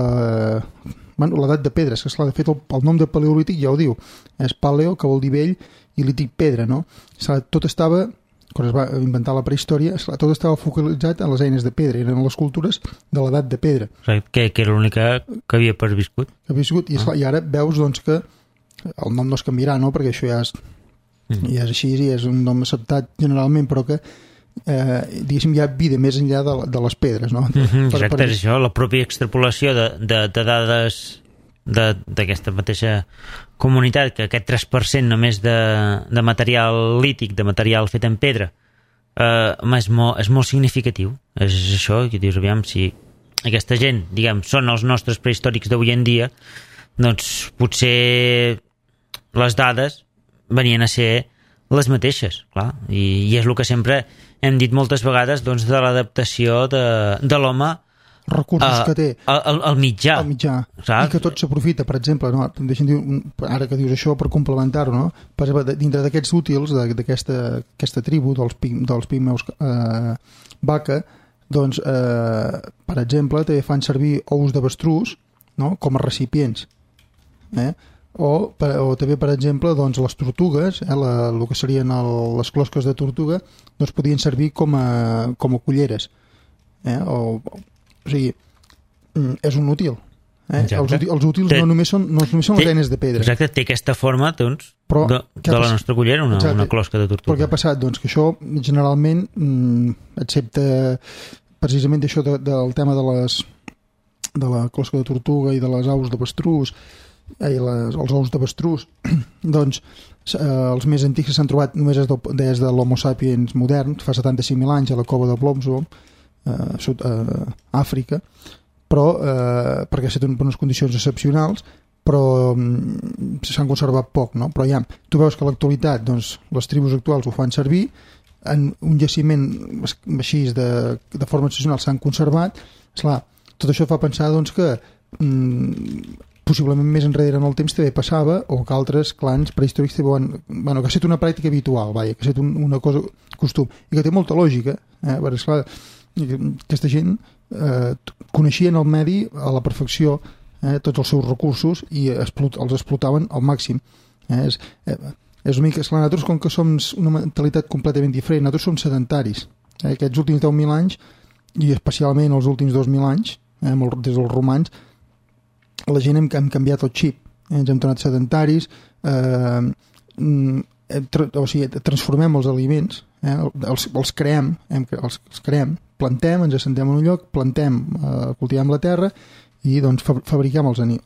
l'edat de pedra. Esclar, de fet el nom de paleolític ja ho diu, és paleo, que vol dir vell, i lític pedra, no? Esclar, tot estava, quan es va inventar la prehistòria, esclar, tot estava focalitzat en les eines de pedra, eren les cultures de l'edat de pedra, que era l'única que havia perviscut. I ara veus doncs, que el nom no es canviarà, no? Perquè això ja és així i és un nom acceptat generalment, però que diguéssim, hi ha vida més enllà de les pedres, no? Exacte, és això, la pròpia extrapolació de dades d'aquesta mateixa comunitat, que aquest 3% només de material lític, de material fet en pedra, és molt significatiu. És això, que dius, aviam, si aquesta gent, diguem, són els nostres prehistòrics d'avui en dia, doncs potser les dades venien a ser les mateixes, clar, i és el que sempre hem dit moltes vegades, doncs, de l'adaptació de l'home recursos que té el mitjà. I que tot s'aprofita, per exemple, no? Deixa'm dir, ara que dius això, per complementar-ho, no? Per exemple, dintre d'aquests útils d'aquesta tribu dels pigmeus vaca, doncs, per exemple, també fan servir ous d'avestrús, no? Com a recipients, o també, per exemple, doncs, les tortugues, el que serien les closques de tortuga, doncs podien servir com a culleres, o sigui, és un útil. Els útils no només són les eines de pedra. Exacte, té aquesta forma, doncs, de la nostra cullera, una closca de tortuga. Però què ha passat? Doncs que això, generalment, excepte precisament això del tema de la closca de tortuga i de les aus d'avestrús, els ous d'avestrús, doncs els més antics que s'han trobat només des de l'Homo sapiens modern, fa 75.000 anys, a la cova de Blomsbo, a Àfrica, però perquè ha estat en unes condicions excepcionals, però s'han conservat poc, no? Però ja, tu veus que a l'actualitat, doncs, les tribus actuals ho fan servir, en un jaciment així de forma excepcional s'han conservat. Esclar, tot això fa pensar, doncs, que possiblement més enrere en el temps també passava, o que altres clans prehistòrics que ha estat una pràctica habitual, que ha estat una cosa costum, i que té molta lògica, perquè esclar, aquesta gent coneixien el medi a la perfecció, tots els seus recursos, i els explotaven al màxim. És una mica, esclar, nosaltres, com que som una mentalitat completament diferent, nosaltres som sedentaris. Aquests últims 10.000 anys, i especialment els últims 2.000 anys, des dels romans, la gent hem canviat el xip, ens hem tornat sedentaris, o sigui, transformem els aliments, els creem, plantem, ens assentem en un lloc, cultivem la terra i doncs fabriquem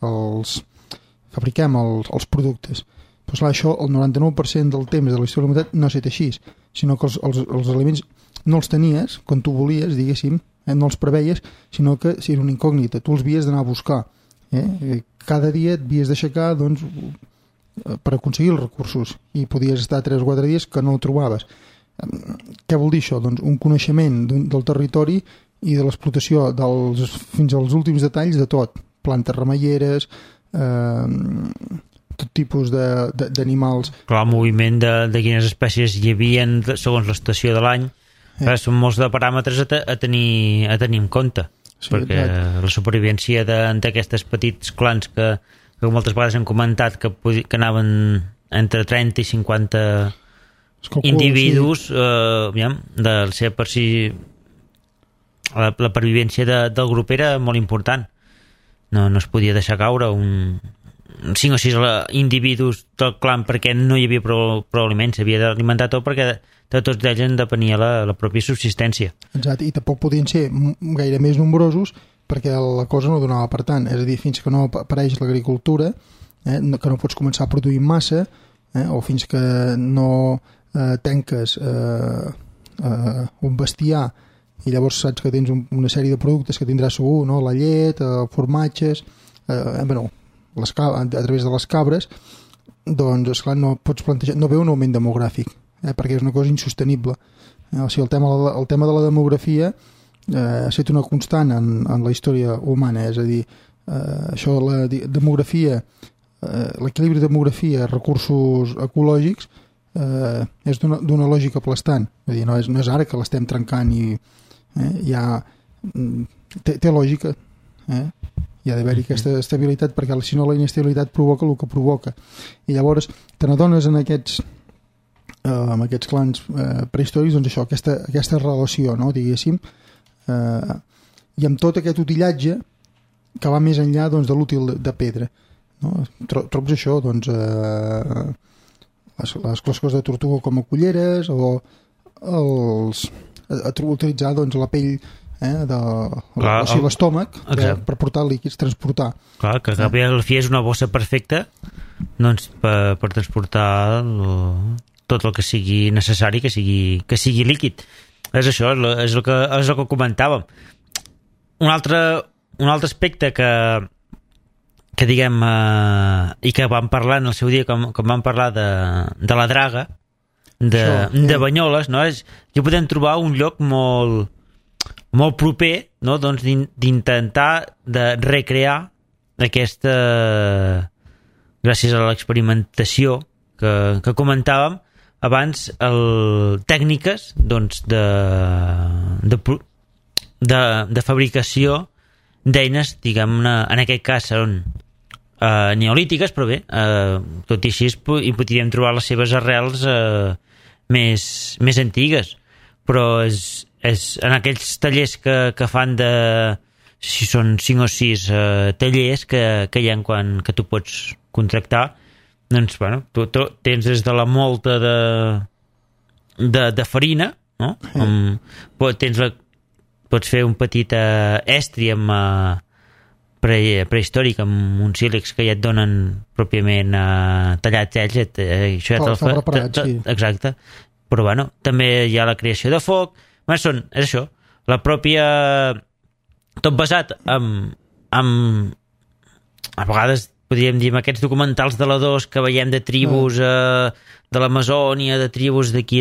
els productes. Però clar, això el 99% del temps de la història de la humanitat no ha estat així, sinó que els aliments no els tenies quan tu volies, diguéssim, no els preveies, sinó que si era una incògnita, tu els havies d'anar a buscar. Cada dia et havies d'aixecar, doncs, per aconseguir els recursos, i podies estar 3 o 4 dies que no el trobaves. Què vol dir això? Doncs un coneixement del territori i de l'explotació fins als últims detalls de tot, plantes remeieres, tot tipus d'animals. Clar, el moviment de quines espècies hi havia segons l'estació de l'any. Són molts de paràmetres a tenir en compte. Sí, perquè la supervivència d'aquestes petits clans que moltes vegades hem comentat que anaven entre 30 i 50 individus, del ser per si la pervivència del grup era molt important. No es podia deixar caure 5 o 6 individus del clan perquè no hi havia prou aliments, s'havia d'alimentar tot perquè de tots ells en depenia la pròpia subsistència. Exacte, i tampoc podien ser gaire més nombrosos perquè la cosa no donava per tant, és a dir, fins que no apareix l'agricultura, que no pots començar a produir massa, o fins que no tanques un bestiar i llavors saps que tens una sèrie de productes que tindràs segur, no? La llet, formatges, a través de les cabres, doncs esclar, no pots plantejar, no veu un augment demogràfic, perquè és una cosa insostenible. O sigui, el tema de la demografia ha estat una constant en la història humana, és a dir, això de la demografia, l'equilibri de demografia, recursos ecològics, és d'una lògica aplastant. Vull dir, no és ara que l'estem trencant i té lògica. Hi ha d'haver-hi aquesta estabilitat, perquè si no la inestabilitat provoca el que provoca. I llavors te n'adones amb aquests clans prehistòrics, doncs això, aquesta relació, no, diguéssim, i amb tot aquest utillatge que va més enllà, doncs, de l'útil de pedra, no? Trobes això, doncs, les closques de tortuga com a culleres, o utilitzar, doncs, la pell l'estómac per portar líquids, transportar. Clar, que cap i al fi és una bossa perfecta, doncs, per transportar tot el que sigui necessari, que sigui líquid. És això, és el que comentàvem. Un altre aspecte que diguem, i que vam parlar en el seu dia, com vam parlar de la draga, de Banyoles, no? Aquí podem trobar un lloc molt molt proper, no? Doncs d'intentar de recrear aquesta, gràcies a l'experimentació que comentàvem abans, tècniques doncs, de fabricació d'eines, diguem-ne, en aquest cas són neolítiques, però bé, tot i així hi podríem trobar les seves arrels més antigues, però és en aquells tallers que fan si són 5 o 6 tallers que hi ha que tu pots contractar, doncs, bueno, tu tens des de la molta de farina, no? Pots fer un petit estri prehistòric amb uns sílex que ja et donen pròpiament tallats ells, això ja te'l fa preparat, sí. Exacte, però bueno, també hi ha la creació de foc, és això, la pròpia, tot basat a vegades podríem dir, amb aquests documentals de la 2 que veiem de tribus de l'Amazònia, de tribus d'aquí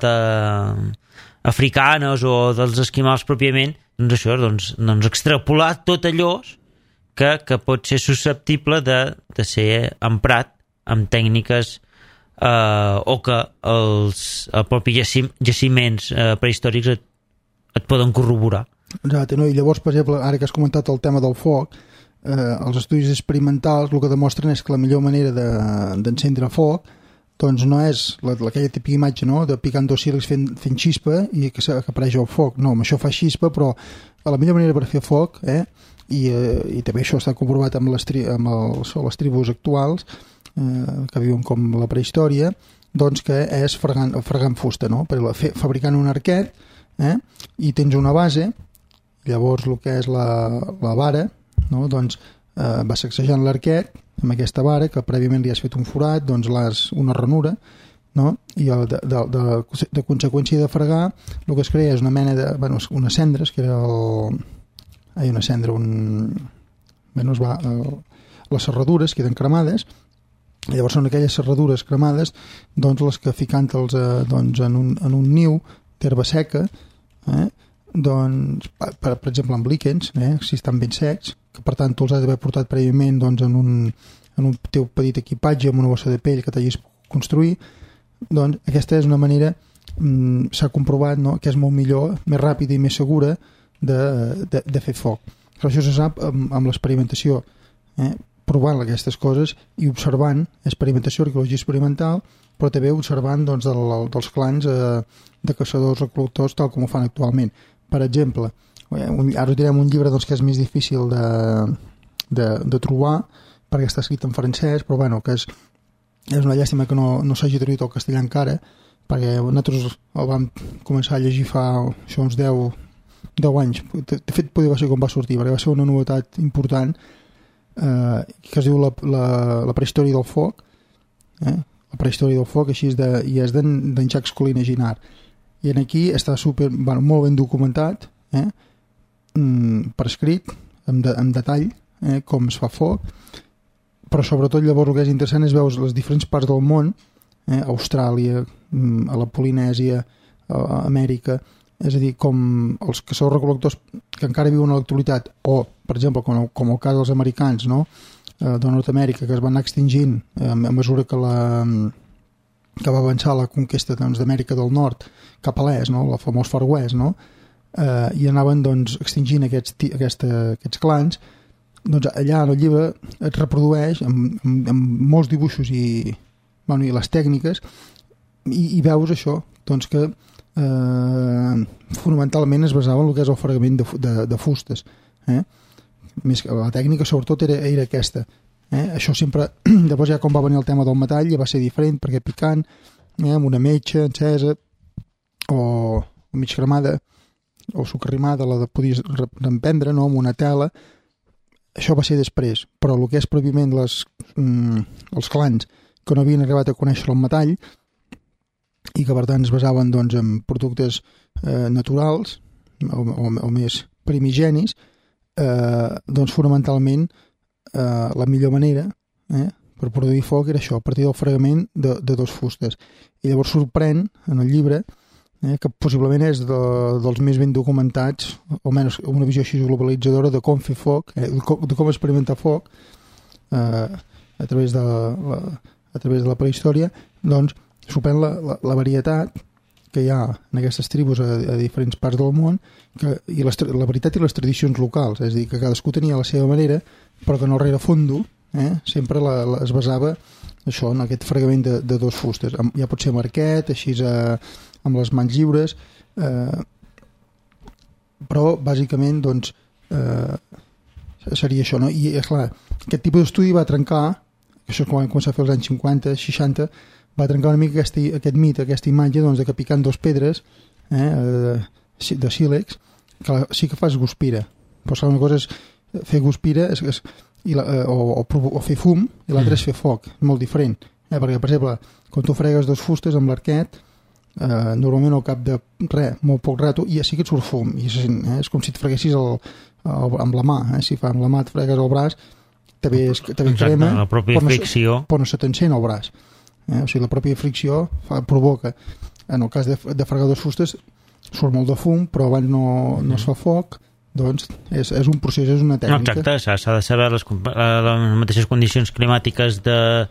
africanes o dels esquimals pròpiament, doncs això, doncs extrapolar tot allò que pot ser susceptible de ser emprat amb tècniques o que els propis jaciments prehistòrics et poden corroborar. Exacte, no? I llavors, per exemple, ara que has comentat el tema del foc, els estudis experimentals el que demostren és que la millor manera d'encendre foc doncs no és aquella típica imatge, no?, de picant 2 sílex fent xispa i que apareix el foc. No, amb això fa xispa, però la millor manera per fer foc, i també això està comprovat amb les tribus actuals que viuen com la prehistòria, doncs que és fregant fusta, no? Fabricant un arquet, i tens una base, llavors el que és la vara, no? Doncs vas sacsejant l'arquet amb aquesta vara que prèviament li has fet un forat, doncs una ranura, no? I de conseqüència de fregar el que es crea és una mena unes cendres, que era una cendra, les serradures queden cremades, i llavors són aquelles serradures cremades doncs les que ficant-los en un niu d'herba seca, doncs, per exemple amb líquens, si estan ben secs, que per tant tu els has d'haver portat prèviament doncs, en un teu petit equipatge amb una bossa de pell que t'hagis construir, doncs aquesta és una manera, s'ha comprovat, no?, que és molt millor, més ràpida i més segura de fer foc. Però això se sap amb l'experimentació, provant aquestes coses i observant, experimentació, arqueologia experimental, però també observant doncs, dels clans de caçadors-recol·lectors tal com ho fan actualment. Per exemple, ara us direm un llibre doncs, que és més difícil de trobar perquè està escrit en francès, però bueno, que és una llàstima que no s'hagi traduït al castellà encara, perquè nosaltres el vam començar a llegir fa uns 10 anys. De fet, podria ser com va sortir, perquè va ser una novetat important que es diu la prehistòria del foc, la prehistòria del foc, així i és d'en Jacques Colline Ginard. I aquí està molt ben documentat, per escrit, en detall, com es fa foc, però sobretot llavors el que és interessant és veure les diferents parts del món, Austràlia, a la Polinèsia, a Amèrica, és a dir, com els caçadors-recol·lectors que encara viuen a l'actualitat, o, per exemple, com el cas dels americans, no?, de Nord-Amèrica, que es van anar extingint a mesura que va avançar la conquesta d'Amèrica del Nord cap a l'est, no?, el famós Far West, no?, i anaven doncs, extingint aquests clans. Doncs allà en el llibre es reprodueix amb molts dibuixos i les tècniques i veus això, doncs que fonamentalment es basava en el que és el fregament de fustes. Més que la tècnica sobretot era aquesta. Això sempre, llavors ja com va venir el tema del metall ja va ser diferent, perquè picant amb una metxa encesa o mig cremada o sucarrimada la podies reemprendre, no?, amb una tela. Això va ser després, però el que és pròpiament els clans que no havien arribat a conèixer el metall i que per tant es basaven doncs, en productes naturals o més primigenis, doncs fonamentalment la millor manera per produir foc era això, a partir del fregament de 2 fustes. I llavors sorprèn en el llibre que possiblement és dels més ben documentats, o almenys una visió així globalitzadora de com fer foc, de com experimentar foc a través de la prehistòria. Doncs sorprèn la varietat que hi ha en aquestes tribus a diferents parts del món, i la veritat i les tradicions locals, és a dir, que cadascú tenia la seva manera, però que en el rerefons sempre es basava això, en aquest fregament de dos fustes. Ja pot ser marquet, així amb les mans lliures, però bàsicament doncs seria això, no? I esclar, aquest tipus d'estudi va trencar, això quan comença a fer els anys 50, 60, va trencar una mica aquest mite, aquesta imatge doncs, de que picant dos pedres de sílex, que sí que fas guspira, però una cosa és fer guspira o fer fum, i l'altre és fer foc, molt diferent, perquè per exemple quan tu fregues dos fustes amb l'arquet, normalment al cap de molt poc rato, i sí que et surt fum, i és com si et freguessis amb la mà, si amb la mà et fregues el braç, també crema, la pròpia fricció, però no se t'encén el braç, o sigui, la pròpia fricció provoca, en el cas de fregar dos fustes surt molt de fum, però abans no es fa foc, doncs és un procés, és una tècnica. No, exacte, s'ha de saber les mateixes condicions climàtiques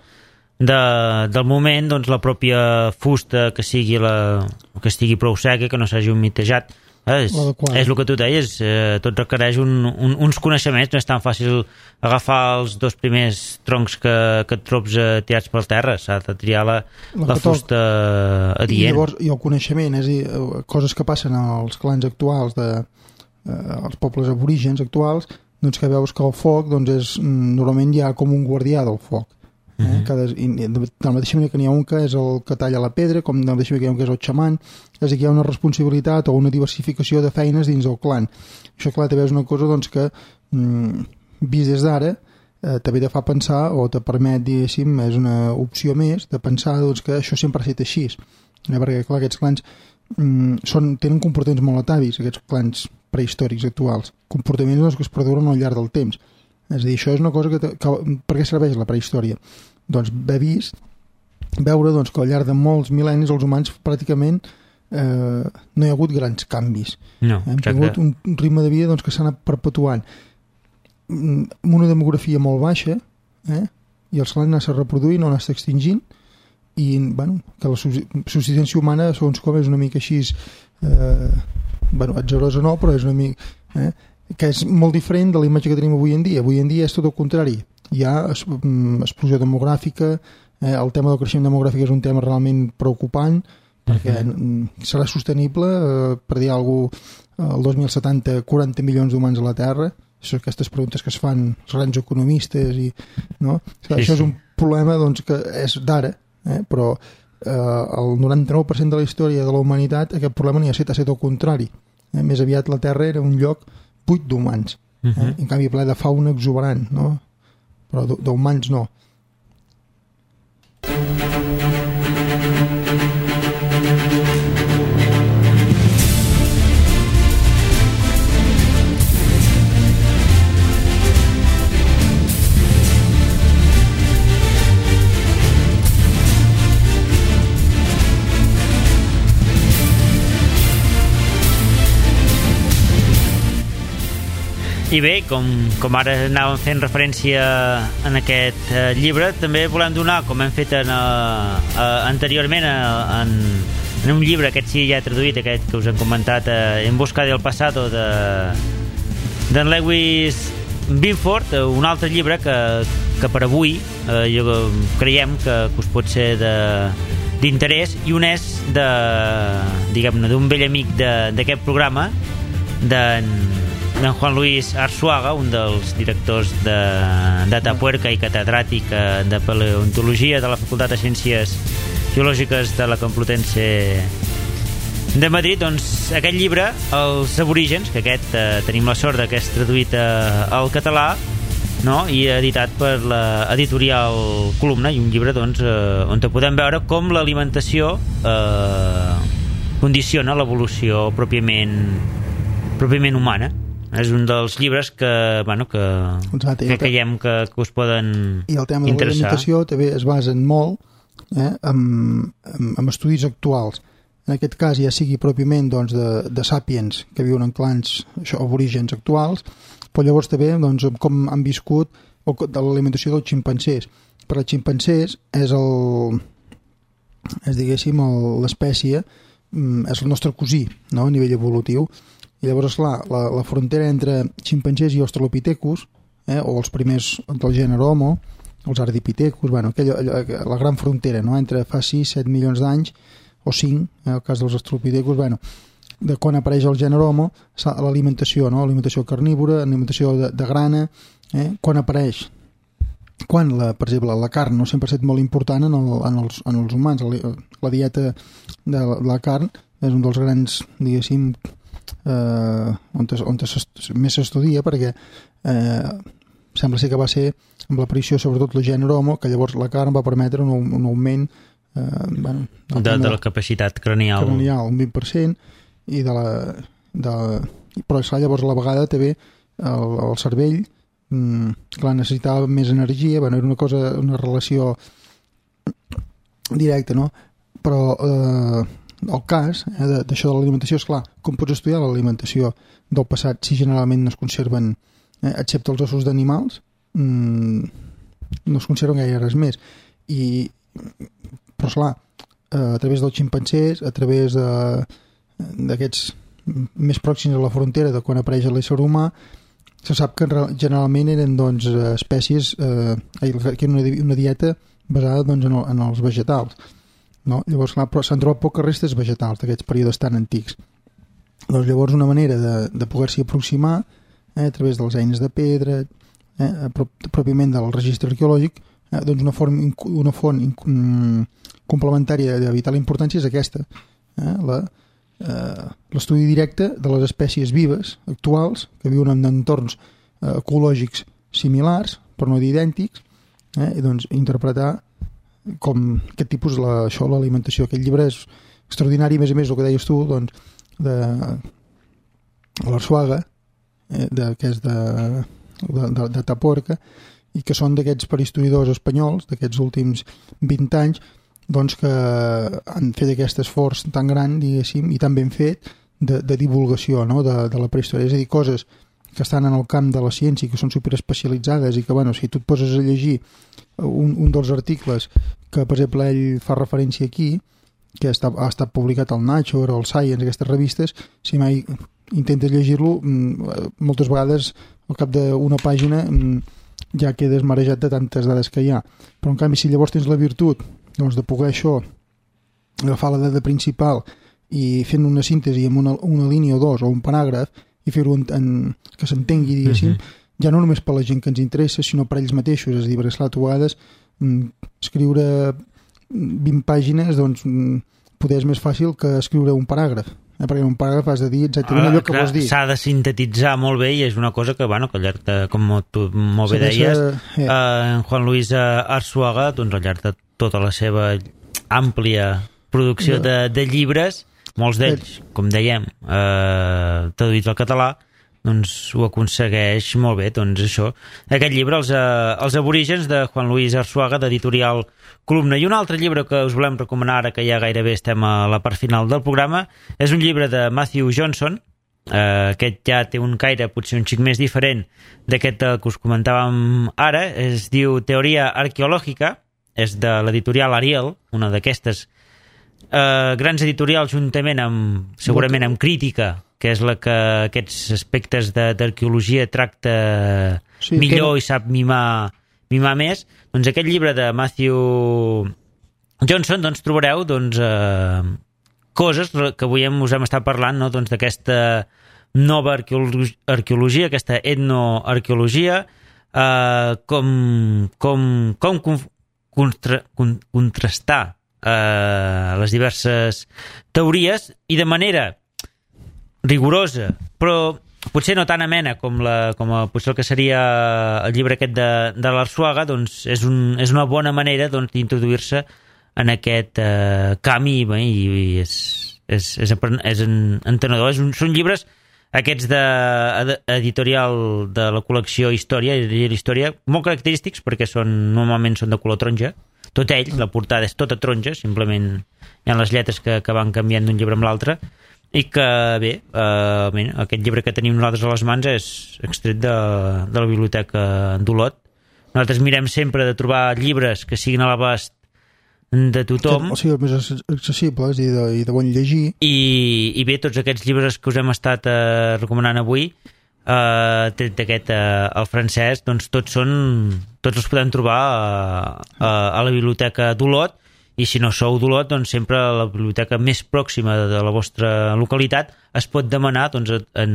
del moment, doncs la pròpia fusta que estigui prou seca, que no s'hagi humitejat, és el que tu deies, tot requereix uns coneixements, no és tan fàcil agafar els dos primers troncs que et trobs tirats per terra, s'ha de triar la fusta adient. I el coneixement, és a dir, coses que passen als clans actuals els pobles aborígens actuals, doncs que veus que el foc doncs normalment hi ha com un guardià del foc, de la mateixa manera que n'hi ha un que és el que talla la pedra, com de la mateixa manera que hi ha un que és el xaman, és a dir, que hi ha una responsabilitat o una diversificació de feines dins del clan. Això, clar, també és una cosa doncs, que vist des d'ara també te fa pensar, o te permet, diguéssim, és una opció més de pensar doncs, que això sempre ha estat així, perquè clar, aquests clans tenen comportaments molt atavis, aquests clans prehistòrics actuals, comportaments doncs, que es perduren al llarg del temps. És a dir, això és una cosa que per què serveix la prehistòria? Doncs veure doncs, que al llarg de molts mil·lennis els humans pràcticament no hi ha hagut grans canvis. No, hem tingut un ritme de vida doncs, que s'ha anat perpetuant amb una demografia molt baixa, i els clans anat reproduint o anat extingint, i bueno, que la subsistència humana segons com és una mica així atzerosa no, però és una mica que és molt diferent de la imatge que tenim avui en dia. Avui en dia és tot el contrari, hi ha explosió demogràfica, el tema del creixement demogràfic és un tema realment preocupant, perquè serà sostenible, per dir alguna cosa, el 2070 40 milions d'humans a la Terra, són aquestes preguntes que es fan els grans economistes, no? Això és un problema doncs, que és d'ara, però el 99% de la història de la humanitat aquest problema no hi ha estat, ha estat al contrari. Més aviat la Terra era un lloc buit d'humans, en canvi ple de fauna exuberant, no? Però d'humans no. I bé, com ara anàvem fent referència en aquest llibre, també volem donar, com hem fet anteriorment en un llibre, aquest sí ja traduït, aquest que us hem comentat, En busca del pasado, d'en Lewis Binford, un altre llibre que per avui creiem que us pot ser d'interès, i un és d'un vell amic d'aquest programa, d'en Juan Luis Arzuaga, un dels directors de Tapuerca i catedràtic de paleontologia de la Facultat de Ciències Geològiques de la Complutense de Madrid. Doncs aquest llibre, Els aborígens, que aquest tenim la sort que és traduït al català, no? I editat per l'editorial Columna, i un llibre doncs, on podem veure com l'alimentació condiciona l'evolució pròpiament humana. És un dels llibres que creiem que us poden interessar. I el tema de l'alimentació també es basa molt en estudis actuals. en aquest cas ja sigui pròpiament doncs, de sàpiens que viuen en clans aborígens actuals, però llavors també doncs, com han viscut de l'alimentació dels ximpancers. Per als ximpancers diguéssim, l'espècie és el nostre cosí, no? A nivell evolutiu. I llavors, esclar, la frontera entre ximpancers i australopithecus, o els primers del gènere Homo, els ardipithecus, bueno, la gran frontera, no? Entre fa 6-7 milions d'anys, o 5, en el cas dels australopithecus, bueno, de quan apareix el gènere Homo, l'alimentació, no? Alimentació carnívora, alimentació de grana, quan apareix, per exemple, la carn no sempre ha estat molt important en els humans. La dieta de la carn és un dels grans, diguéssim, on més s'estudia, perquè sembla ser que va ser amb l'aparició sobretot del gènere Homo, que llavors la carn va permetre un augment de la capacitat cranial un 20%, i però llavors a la vegada també el cervell clar, necessitava més energia, era una relació directa, no? Però el cas d'això de l'alimentació és clar, com pots estudiar l'alimentació del passat si generalment no es conserven, excepte els ossos d'animals, no es conserven gaire res més. Però esclar, a través dels ximpancers, a través d'aquests més pròxims a la frontera de quan apareix l'ésser humà, se sap que generalment eren doncs, espècies que eren una dieta basada doncs, en els vegetals, no? Llavors clar, però s'han trobat poques restes vegetals d'aquests períodes tan antics. Doncs llavors una manera de poder-s'hi aproximar a través dels eines de pedra, pròpiament del registre arqueològic, doncs una font complementària de vital importància és aquesta, l'estudi directe de les espècies vives actuals que viuen en entorns ecològics similars però no idèntics, i doncs interpretar com aquest tipus l'alimentació. Aquest llibre és extraordinari, a més el que deies tu doncs, de l'Arsuaga, que és de Taporca, i que són d'aquests perihistoriadors espanyols d'aquests últims 20 anys doncs que han fet aquest esforç tan gran, diguéssim, i tan ben fet de divulgació, no? de la prehistòria, és a dir, coses que estan en el camp de la ciència i que són superespecialitzades i que, si tu et poses a llegir un dels articles que, per exemple, ell fa referència aquí, que ha estat publicat al Nature o al Science, aquestes revistes, si mai intentes llegir-lo, moltes vegades al cap d'una pàgina ja quedes marejat de tantes dades que hi ha. Però, en canvi, si llavors tens la virtut doncs, de poder això agafar la dada principal i fent una síntesi amb una línia o dos o un paràgraf i fer-ho que s'entengui, diguéssim, ja no només per la gent que ens interessa, sinó per ells mateixos. És a dir, perquè esclar, tu a vegades escriure 20 pàgines doncs poder és més fàcil que escriure un paràgraf, perquè en un paràgraf has de dir exactament allò que vols dir. S'ha de sintetitzar molt bé i és una cosa que, que al llarg de, com tu molt bé deies, en Juan Luis Arzuaga, doncs al llarg de tota la seva àmplia producció de llibres, molts d'ells, com dèiem, traduïts al català, doncs ho aconsegueix molt bé. Doncs això, aquest llibre, els aborígens de Juan Luis Arzuaga, d'editorial Columna. I un altre llibre que us volem recomanar ara que ja gairebé estem a la part final del programa és un llibre de Matthew Johnson. Aquest ja té un caire potser un xic més diferent d'aquest que us comentàvem ara. Es diu Teoria Arqueològica, és de l'editorial Ariel, una d'aquestes grans editorials juntament segurament amb Crítica, que és la que aquests aspectes d'arqueologia tracta millor i sap mimar més. Doncs aquest llibre de Matthew Johnson doncs trobareu coses que avui us hem estat parlant, no? Doncs d'aquesta nova arqueologia, aquesta etnoarqueologia, com contrastar les diverses teories i de manera rigorosa, però potser no tan amena com potser el que seria el llibre aquest de l'Arzuaga, doncs és una bona manera d'introduir-se en aquest camp i és entenedor. Són llibres aquests editorial de la col·lecció Història, molt característics perquè normalment són de color taronja, tot ell, la portada és tota taronja, simplement hi ha les lletres que van canviant d'un llibre amb l'altre, i que bé, aquest llibre que tenim nosaltres a les mans és extret de la biblioteca d'Olot. Nosaltres mirem sempre de trobar llibres que siguin a l'abast de tothom, o sigui, més accessibles i de bon llegir, i bé, tots aquests llibres que us hem estat recomanant avui, tret d'aquest el francès, doncs tots els podem trobar a la biblioteca d'Olot, i si no sou d'Olot, doncs sempre a la biblioteca més pròxima de la vostra localitat es pot demanar, doncs,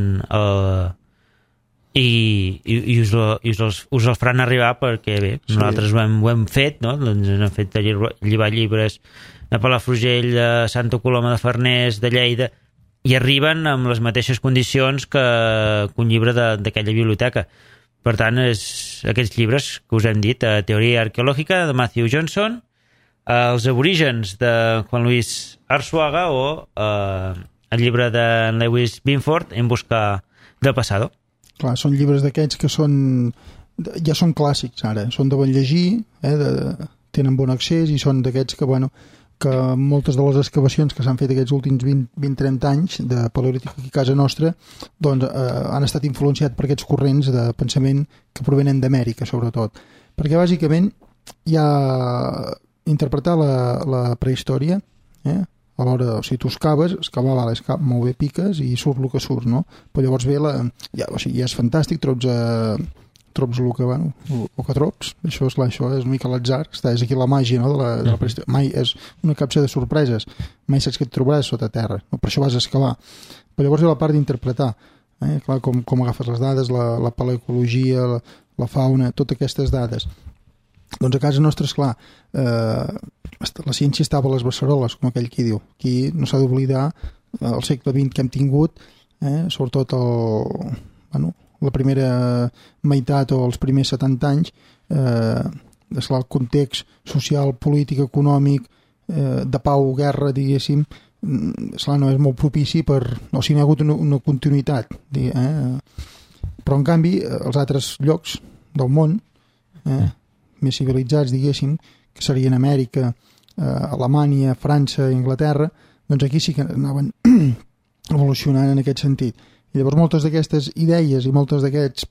i us el faran arribar, perquè bé, nosaltres ho hem fet, no? Doncs hem fet llevar llibres de Palafrugell, de Santa Coloma de Farners, de Lleida, i arriben amb les mateixes condicions que un llibre d'aquella biblioteca. Per tant, aquests llibres que us hem dit, Teoria arqueològica de Matthew Johnson, Els aborígens de Juan Luis Arzuaga, o el llibre de Lewis Binford, En busca del pasado. Clar, són llibres d'aquests que ja són clàssics ara, són de bon llegir, tenen bon accés, i són d'aquests que, bueno, que moltes de les excavacions que s'han fet aquests últims 20-30 anys de paleolític aquí a casa nostra, doncs han estat influenciats per aquests corrents de pensament que provenen d'Amèrica, sobretot. Perquè bàsicament hi ha interpretar la prehistòria, a l'hora, o sigui, tu excavar molt bé, piques i surt el que surt, no? Però llavors ve ja és fantàstic, trobs el que trobs, això és una mica l'atzar, és aquí la màgia, no? de la prehistòria. Mai és una capsa de sorpreses, mai saps què et trobaràs sota terra, no? Per això vas a excavar. Però llavors ve la part d'interpretar, clar, com agafes les dades, la paleoecologia, la fauna, totes aquestes dades. Doncs a casa nostra, esclar, la ciència estava a les beceroles, com aquell qui diu. Aquí no s'ha d'oblidar el segle XX que hem tingut, sobretot la primera meitat o els primers 70 anys, el context social, polític, econòmic, de pau, guerra, diguéssim, no és molt propici o sigui, no hi ha hagut una continuïtat. Però, en canvi, els altres llocs del món, més civilitzats, diguéssim, que serien Amèrica, Alemanya, França, Anglaterra, doncs aquí sí que anaven evolucionant en aquest sentit. I llavors moltes d'aquestes idees i moltes d'aquestes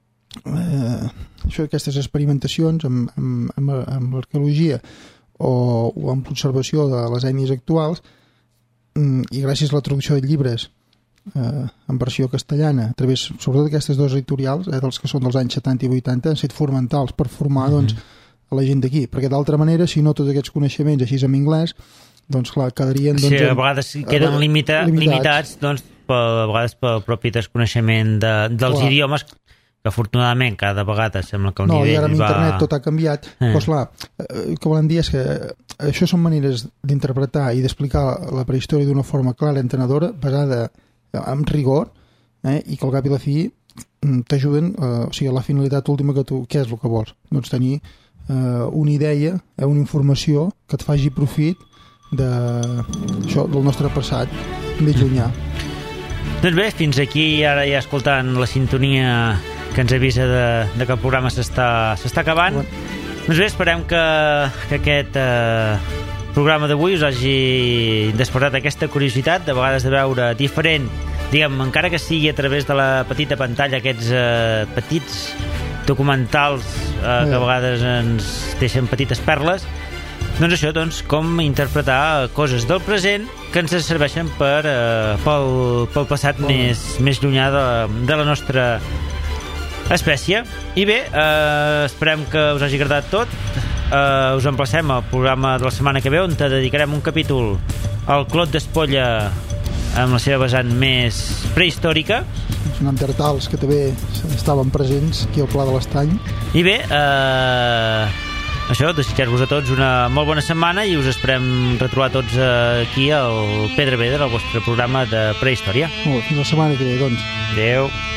experimentacions amb l'arqueologia o amb l'observació de les ètnies actuals, i gràcies a la traducció de llibres en versió castellana, a través sobretot d'aquestes dues editorials, dels que són dels anys 70 i 80, han estat fonamentals per formar doncs, a la gent d'aquí, perquè d'altra manera, si no tots aquests coneixements així en anglès, doncs clar, quedarien... Sí, a vegades queden limitats, doncs, a vegades pel propi desconeixement dels idiomes, que afortunadament cada vegada sembla que el nivell va... No, i ara amb internet tot ha canviat. Doncs clar, el que volen dir és que això són maneres d'interpretar i d'explicar la prehistòria d'una forma clara, entenedora, basada amb rigor, i que al cap i la fi t'ajuden, o sigui, la finalitat última que tu, què és el que vols? Doncs tenir una idea, una informació que et faci profit del nostre passat més llunyà. Doncs bé, fins aquí ara ja escoltant la sintonia que ens avisa de que el programa s'està acabant. Doncs bé, esperem que aquest programa d'avui us hagi despertat aquesta curiositat, de vegades de veure diferent, diguem, encara que sigui a través de la petita pantalla, aquests petits documentals que a vegades ens deixen petites perles. Doncs això, com interpretar coses del present que ens serveixen pel passat més llunyà de la nostra espècie. I bé, esperem que us hagi agradat tot. Us emplacem al programa de la setmana que ve, on dedicarem un capítol al Clot d'Espolla amb la seva vessant més prehistòrica. Els neandertals que també estaven presents aquí al Pla de l'Estany. I bé, això, desitjar-vos a tots una molt bona setmana i us esperem retrobar tots aquí al Pedra Pedra, el vostre programa de prehistòria. Fins la setmana que ve, doncs. Adéu.